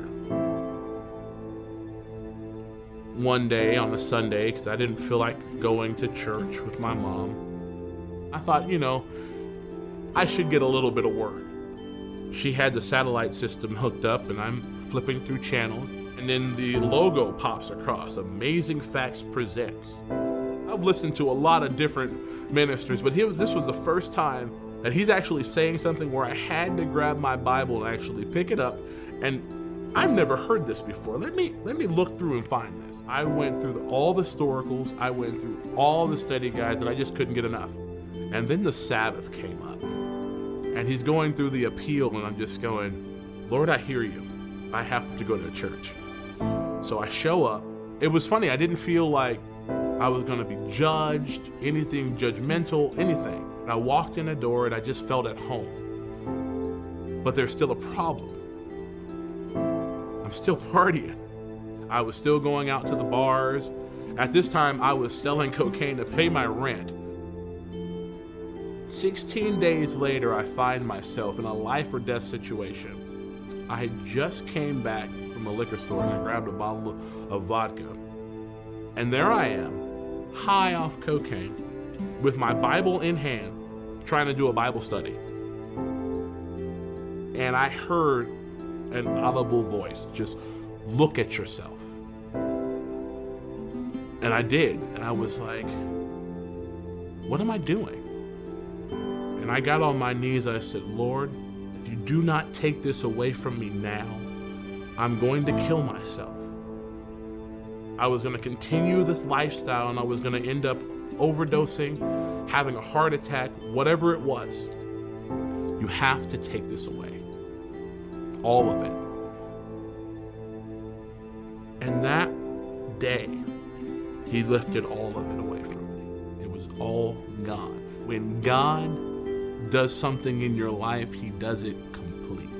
One day on a Sunday, because I didn't feel like going to church with my mom, I thought, you know, I should get a little bit of word. She had the satellite system hooked up, and I'm flipping through channels, and then the logo pops across, Amazing Facts Presents. I've listened to a lot of different ministers, but he was, this was the first time that he's actually saying something where I had to grab my Bible and actually pick it up. And I've never heard this before. Let me let me look through and find this. I went through the, all the historicals. I went through all the study guides, and I just couldn't get enough. And then the Sabbath came up. And he's going through the appeal, and I'm just going, Lord, I hear you. I have to go to church. So I show up. It was funny. I didn't feel like I was going to be judged, anything judgmental, anything. And I walked in the door and I just felt at home. But there's still a problem. I'm still partying. I was still going out to the bars. At this time, I was selling cocaine to pay my rent. sixteen days later, I find myself in a life or death situation. I had just came back from a liquor store and I grabbed a bottle of vodka. And there I am, high off cocaine, with my Bible in hand, trying to do a Bible study. And I heard an audible voice, just look at yourself. And I did, and I was like, what am I doing? And I got on my knees and I said, Lord, if you do not take this away from me now, I'm going to kill myself. I was going to continue this lifestyle and I was going to end up overdosing, having a heart attack, whatever it was. You have to take this away. All of it. And that day, he lifted all of it away from me. It was all gone. When God does something in your life, he does it complete.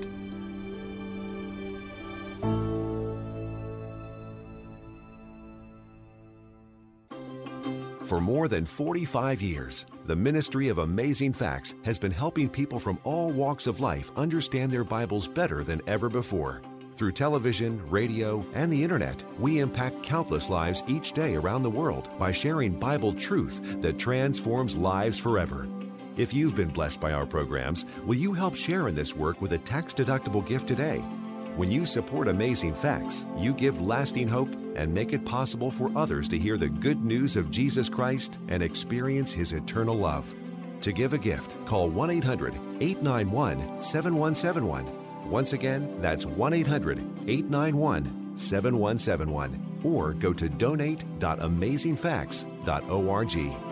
For more than forty-five years, the Ministry of Amazing Facts has been helping people from all walks of life understand their Bibles better than ever before. Through television, radio, and the internet, we impact countless lives each day around the world by sharing Bible truth that transforms lives forever. If you've been blessed by our programs, will you help share in this work with a tax-deductible gift today? When you support Amazing Facts, you give lasting hope and make it possible for others to hear the good news of Jesus Christ and experience His eternal love. To give a gift, call one eight hundred, eight nine one, seven one seven one Once again, that's one eight hundred, eight nine one, seven one seven one. Or go to donate dot amazing facts dot org.